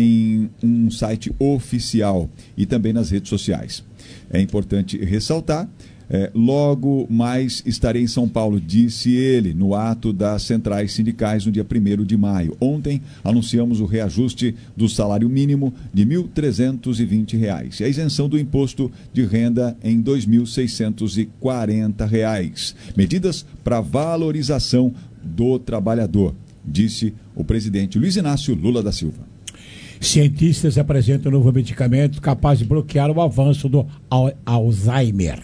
em um site oficial e também nas redes sociais. É importante ressaltar, é, logo mais estarei em São Paulo, disse ele, no ato das centrais sindicais no dia primeiro de maio. Ontem anunciamos o reajuste do salário mínimo de mil trezentos e vinte reais e a isenção do imposto de renda em dois mil seiscentos e quarenta reais. Medidas para valorização do trabalhador, disse o presidente Luiz Inácio Lula da Silva. Cientistas apresentam um novo medicamento capaz de bloquear o avanço do al- Alzheimer.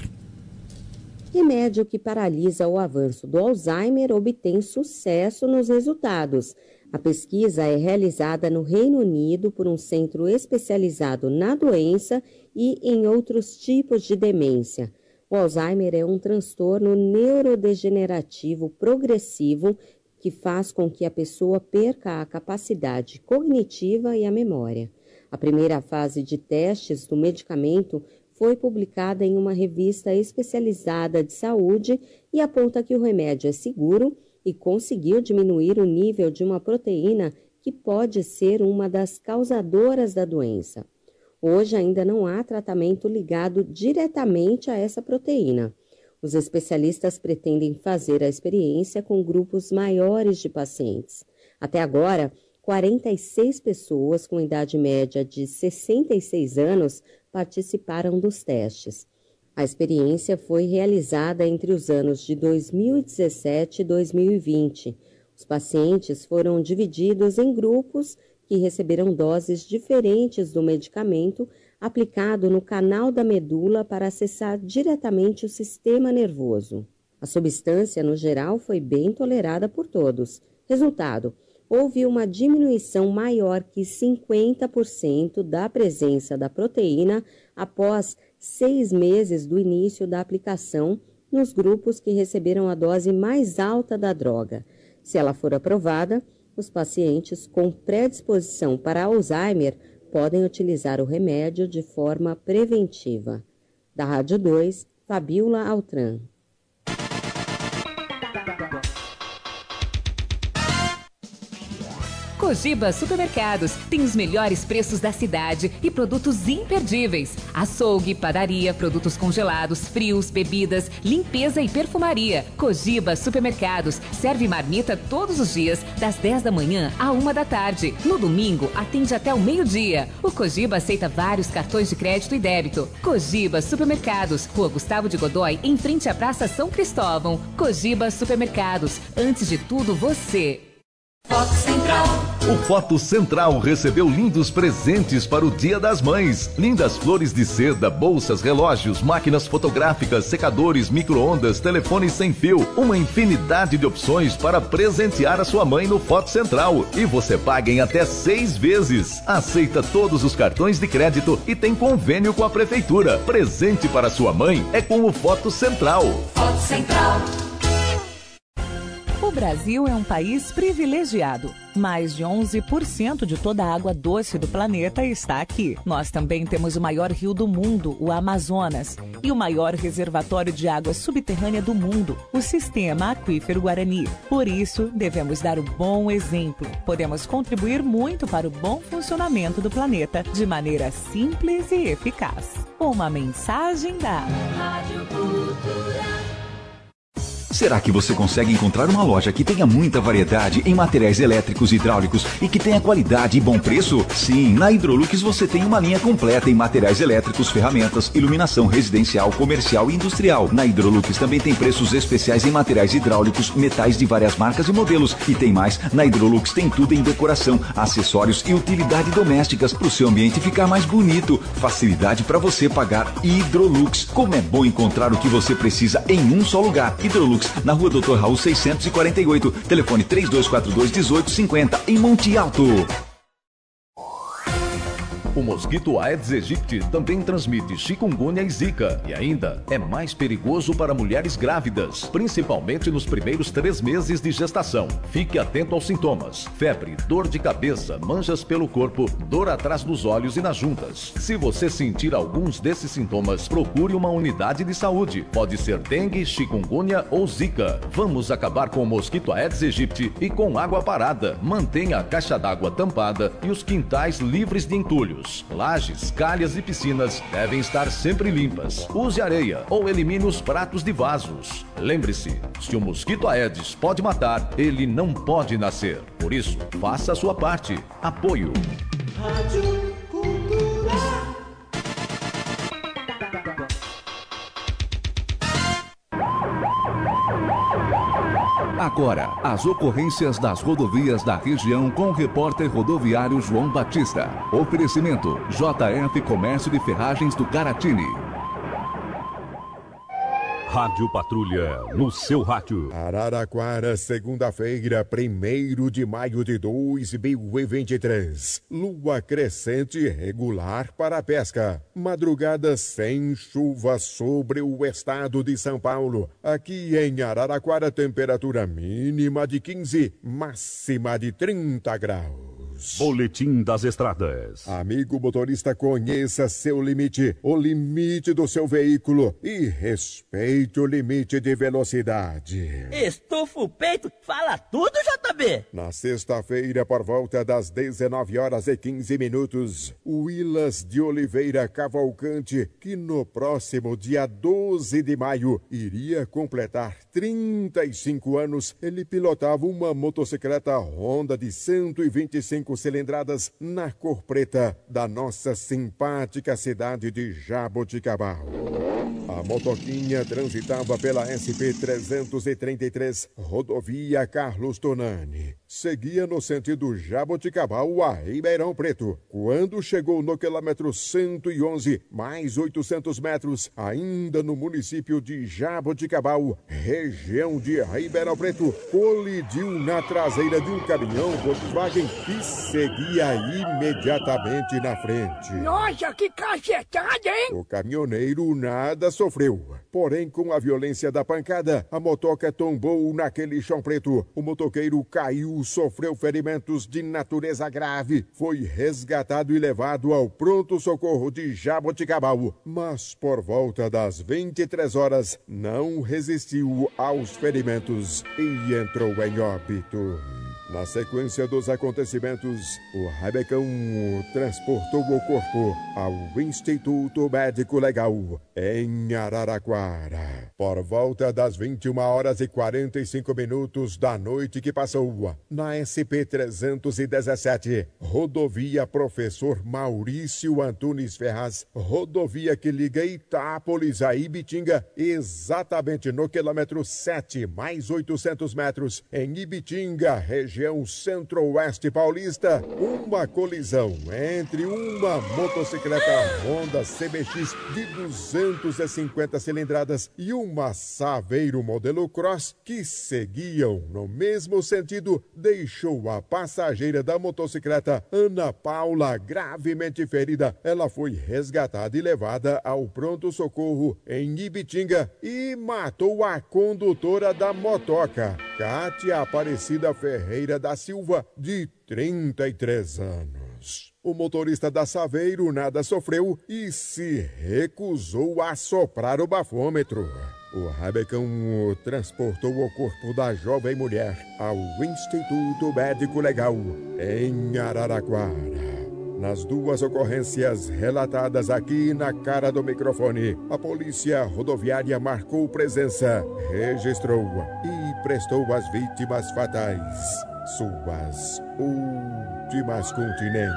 Remédio que paralisa o avanço do Alzheimer obtém sucesso nos resultados. A pesquisa é realizada no Reino Unido por um centro especializado na doença e em outros tipos de demência. O Alzheimer é um transtorno neurodegenerativo progressivo que faz com que a pessoa perca a capacidade cognitiva e a memória. A primeira fase de testes do medicamento foi publicada em uma revista especializada de saúde e aponta que o remédio é seguro e conseguiu diminuir o nível de uma proteína que pode ser uma das causadoras da doença. Hoje ainda não há tratamento ligado diretamente a essa proteína. Os especialistas pretendem fazer a experiência com grupos maiores de pacientes. Até agora, quarenta e seis pessoas com idade média de sessenta e seis anos participaram dos testes. A experiência foi realizada entre os anos de dois mil e dezessete e dois mil e vinte. Os pacientes foram divididos em grupos que receberam doses diferentes do medicamento aplicado no canal da medula para acessar diretamente o sistema nervoso. A substância, no geral, foi bem tolerada por todos. Resultado: houve uma diminuição maior que cinquenta por cento da presença da proteína após seis meses do início da aplicação nos grupos que receberam a dose mais alta da droga. Se ela for aprovada, Os pacientes com predisposição para Alzheimer podem utilizar o remédio de forma preventiva. Da Rádio dois, Fabiola Altran. Cogiba Supermercados tem os melhores preços da cidade e produtos imperdíveis. Açougue, padaria, produtos congelados, frios, bebidas, limpeza e perfumaria. Cogiba Supermercados serve marmita todos os dias, das dez da manhã à uma da tarde. No domingo, atende até o meio-dia. O Cogiba aceita vários cartões de crédito e débito. Cogiba Supermercados, Rua Gustavo de Godoy, em frente à Praça São Cristóvão. Cogiba Supermercados, antes de tudo você. Foco Central. O Foto Central recebeu lindos presentes para o Dia das Mães. Lindas flores de seda, bolsas, relógios, máquinas fotográficas, secadores, micro-ondas, telefones sem fio. Uma infinidade de opções para presentear a sua mãe no Foto Central. E você paga em até seis vezes. Aceita todos os cartões de crédito e tem convênio com a Prefeitura. Presente para sua mãe é com o Foto Central. Foco Central. O Brasil é um país privilegiado. Mais de onze por cento de toda a água doce do planeta está aqui. Nós também temos o maior rio do mundo, o Amazonas, e o maior reservatório de água subterrânea do mundo, o Sistema Aquífero Guarani. Por isso, devemos dar o bom exemplo. Podemos contribuir muito para o bom funcionamento do planeta de maneira simples e eficaz. Uma mensagem da Rádio Cultura. Será que você consegue encontrar uma loja que tenha muita variedade em materiais elétricos e hidráulicos e que tenha qualidade e bom preço? Sim, na Hidrolux você tem uma linha completa em materiais elétricos, ferramentas, iluminação residencial, comercial e industrial. Na Hidrolux também tem preços especiais em materiais hidráulicos, metais de várias marcas e modelos. E tem mais, na Hidrolux tem tudo em decoração, acessórios e utilidade domésticas para o seu ambiente ficar mais bonito. Facilidade para você pagar. Hidrolux. Como é bom encontrar o que você precisa em um só lugar. Hidrolux, na Rua doutor Raul seiscentos e quarenta e oito, telefone três dois quatro dois, um oito cinco zero, em Monte Alto. O mosquito Aedes aegypti também transmite chikungunya e zika e ainda é mais perigoso para mulheres grávidas, principalmente nos primeiros três meses de gestação. Fique atento aos sintomas: febre, dor de cabeça, manchas pelo corpo, dor atrás dos olhos e nas juntas. Se você sentir alguns desses sintomas, procure uma unidade de saúde. Pode ser dengue, chikungunya ou zika. Vamos acabar com o mosquito Aedes aegypti e com água parada. Mantenha a caixa d'água tampada e os quintais livres de entulhos. Lajes, calhas e piscinas devem estar sempre limpas. Use areia ou elimine os pratos de vasos. Lembre-se, se o mosquito Aedes pode matar, ele não pode nascer. Por isso, faça a sua parte. Apoio. Rádio Cultura. Agora, as ocorrências das rodovias da região com o repórter rodoviário João Batista. Oferecimento: J F Comércio de Ferragens do Caratini. Rádio Patrulha, no seu rádio. Araraquara, segunda-feira, primeiro de maio de dois mil e vinte e três. Lua crescente regular para a pesca. Madrugada sem chuva sobre o estado de São Paulo. Aqui em Araraquara, temperatura mínima de quinze, máxima de trinta graus. Boletim das Estradas. Amigo motorista, conheça seu limite, o limite do seu veículo e respeite o limite de velocidade. Estufa o peito, fala tudo, J B. Na sexta-feira, por volta das dezenove horas e quinze minutos, Wilas de Oliveira Cavalcante, que no próximo dia doze de maio iria completar trinta e cinco anos, ele pilotava uma motocicleta Honda de cento e vinte e cinco cilindradas na cor preta da nossa simpática cidade de Jaboticabal. A motoquinha transitava pela S P trezentos e trinta e três, rodovia Carlos Tonani. Seguia no sentido Jaboticabal a Ribeirão Preto. Quando chegou no quilômetro cento e onze, mais oitocentos metros, ainda no município de Jaboticabal, região de Ribeirão Preto, colidiu na traseira de um caminhão Volkswagen que seguia imediatamente na frente. Nossa, que cacetada, hein? O caminhoneiro nada sofreu. Porém, com a violência da pancada, a motoca tombou naquele chão preto. O motoqueiro caiu Rafael sofreu ferimentos de natureza grave. Foi resgatado e levado ao pronto-socorro de Jaboticabal, mas por volta das vinte e três horas não resistiu aos ferimentos e entrou em óbito. Na sequência dos acontecimentos, o Rabecão transportou o corpo ao Instituto Médico Legal, em Araraquara. Por volta das vinte e uma horas e quarenta e cinco minutos da noite que passou, na S P trezentos e dezessete, rodovia Professor Maurício Antunes Ferraz, rodovia que liga Itápolis a Ibitinga, exatamente no quilômetro sete, mais oitocentos metros, em Ibitinga, região centro-oeste paulista, uma colisão entre uma motocicleta Honda C B X de duzentas e cinquenta cilindradas e uma Saveiro modelo Cross que seguiam no mesmo sentido, deixou a passageira da motocicleta, Ana Paula, gravemente ferida. Ela foi resgatada e levada ao pronto-socorro em Ibitinga e matou a condutora da motoca, Cátia Aparecida Ferreira da Silva, de trinta e três anos. O motorista da Saveiro nada sofreu e se recusou a soprar o bafômetro. O Rabecão transportou o corpo da jovem mulher ao Instituto Médico Legal, em Araraquara. Nas duas ocorrências relatadas aqui na cara do microfone, a polícia rodoviária marcou presença, registrou e prestou às vítimas fatais suas últimas continências.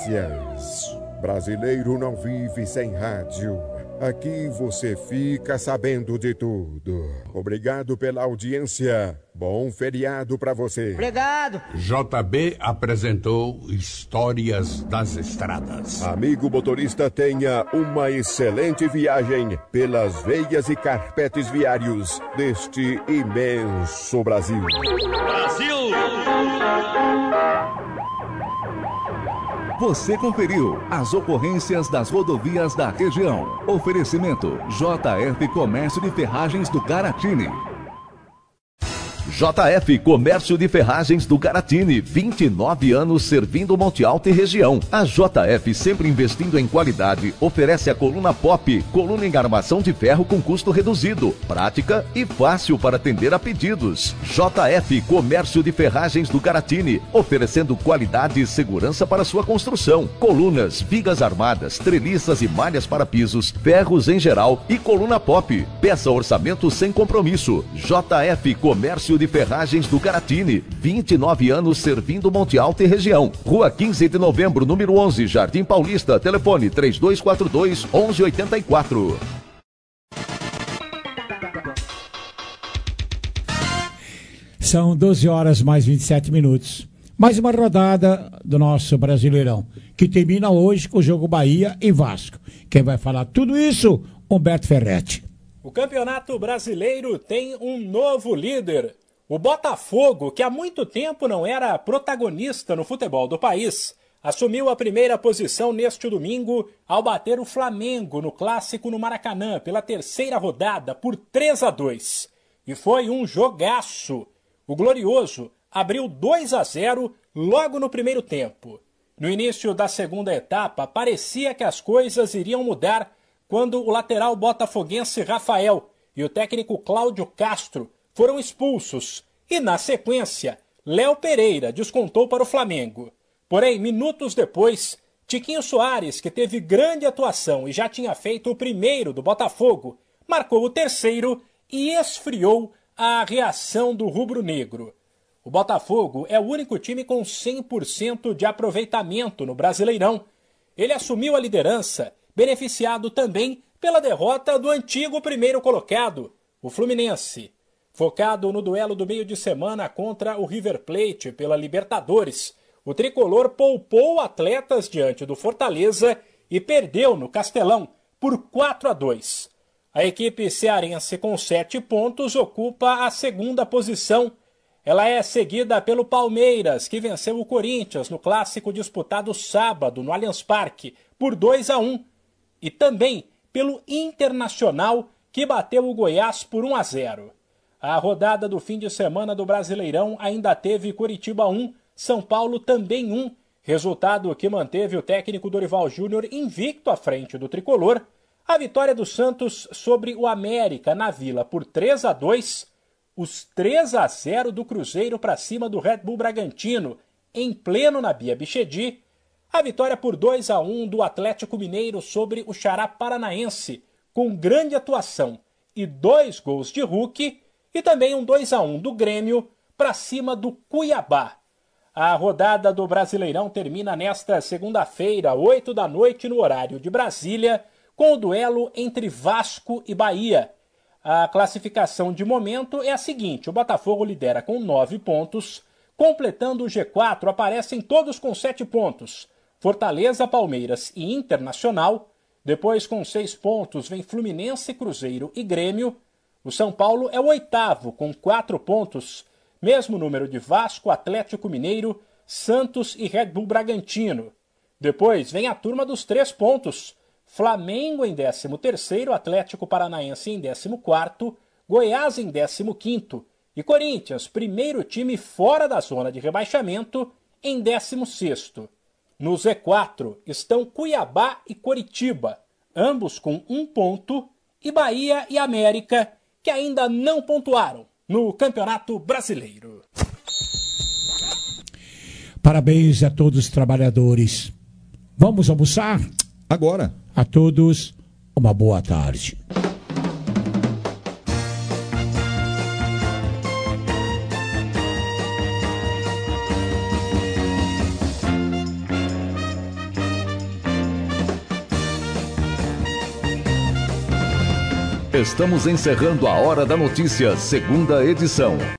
Brasileiro não vive sem rádio. Aqui você fica sabendo de tudo. Obrigado pela audiência. Bom feriado para você. Obrigado. J B apresentou Histórias das Estradas. Amigo motorista, tenha uma excelente viagem pelas veias e carpetes viários deste imenso Brasil. Brasil! Você conferiu as ocorrências das rodovias da região. Oferecimento J F Comércio de Ferragens do Caratini. J F Comércio de Ferragens do Caratini, vinte e nove anos servindo Monte Alto e região. A J F, sempre investindo em qualidade, oferece a coluna Pop, coluna em armação de ferro com custo reduzido, prática e fácil para atender a pedidos. J F Comércio de Ferragens do Caratini, oferecendo qualidade e segurança para sua construção. Colunas, vigas armadas, treliças e malhas para pisos, ferros em geral e coluna Pop. Peça orçamento sem compromisso. J F Comércio de Ferragens do Caratini, vinte e nove anos servindo Monte Alto e região. Rua quinze de novembro, número onze, Jardim Paulista. Telefone três dois quatro dois, onze oitenta e quatro. São doze horas mais vinte e sete minutos. Mais uma rodada do nosso Brasileirão, que termina hoje com o jogo Bahia e Vasco. Quem vai falar tudo isso? Humberto Ferretti. O Campeonato Brasileiro tem um novo líder. O Botafogo, que há muito tempo não era protagonista no futebol do país, assumiu a primeira posição neste domingo ao bater o Flamengo no Clássico no Maracanã pela terceira rodada por três a dois. E foi um jogaço. O Glorioso abriu dois a zero logo no primeiro tempo. No início da segunda etapa, parecia que as coisas iriam mudar quando o lateral botafoguense Rafael e o técnico Cláudio Castro foram expulsos e, na sequência, Léo Pereira descontou para o Flamengo. Porém, minutos depois, Tiquinho Soares, que teve grande atuação e já tinha feito o primeiro do Botafogo, marcou o terceiro e esfriou a reação do rubro-negro. O Botafogo é o único time com cem por cento de aproveitamento no Brasileirão. Ele assumiu a liderança, beneficiado também pela derrota do antigo primeiro colocado, o Fluminense. Focado no duelo do meio de semana contra o River Plate pela Libertadores, o tricolor poupou atletas diante do Fortaleza e perdeu no Castelão por quatro a dois. A equipe cearense com sete pontos ocupa a segunda posição. Ela é seguida pelo Palmeiras, que venceu o Corinthians no clássico disputado sábado no Allianz Parque por dois a um. E também pelo Internacional, que bateu o Goiás por um a zero. A rodada do fim de semana do Brasileirão ainda teve Coritiba um, São Paulo também um, resultado que manteve o técnico Dorival Júnior invicto à frente do tricolor. A vitória do Santos sobre o América na Vila por três a dois, os três a zero do Cruzeiro para cima do Red Bull Bragantino, em pleno na Bia Bichedi, a vitória por dois a um do Atlético Mineiro sobre o Xará Paranaense, com grande atuação e dois gols de Hulk, e também um dois a um do Grêmio para cima do Cuiabá. A rodada do Brasileirão termina nesta segunda-feira, oito da noite, no horário de Brasília, com o duelo entre Vasco e Bahia. A classificação de momento é a seguinte: o Botafogo lidera com nove pontos, completando o G quatro aparecem todos com sete pontos. Fortaleza, Palmeiras e Internacional. Depois, com seis pontos, vem Fluminense, Cruzeiro e Grêmio. O São Paulo é o oitavo, com quatro pontos. Mesmo número de Vasco, Atlético Mineiro, Santos e Red Bull Bragantino. Depois vem a turma dos três pontos. Flamengo em décimo terceiro, Atlético Paranaense em décimo quarto, Goiás em décimo quinto e Corinthians, primeiro time fora da zona de rebaixamento, em décimo sexto. No Z quatro estão Cuiabá e Coritiba, ambos com um ponto, e Bahia e América, que ainda não pontuaram no Campeonato Brasileiro. Parabéns a todos os trabalhadores. Vamos almoçar? Agora. A todos, uma boa tarde. Estamos encerrando a Hora da Notícia, segunda edição.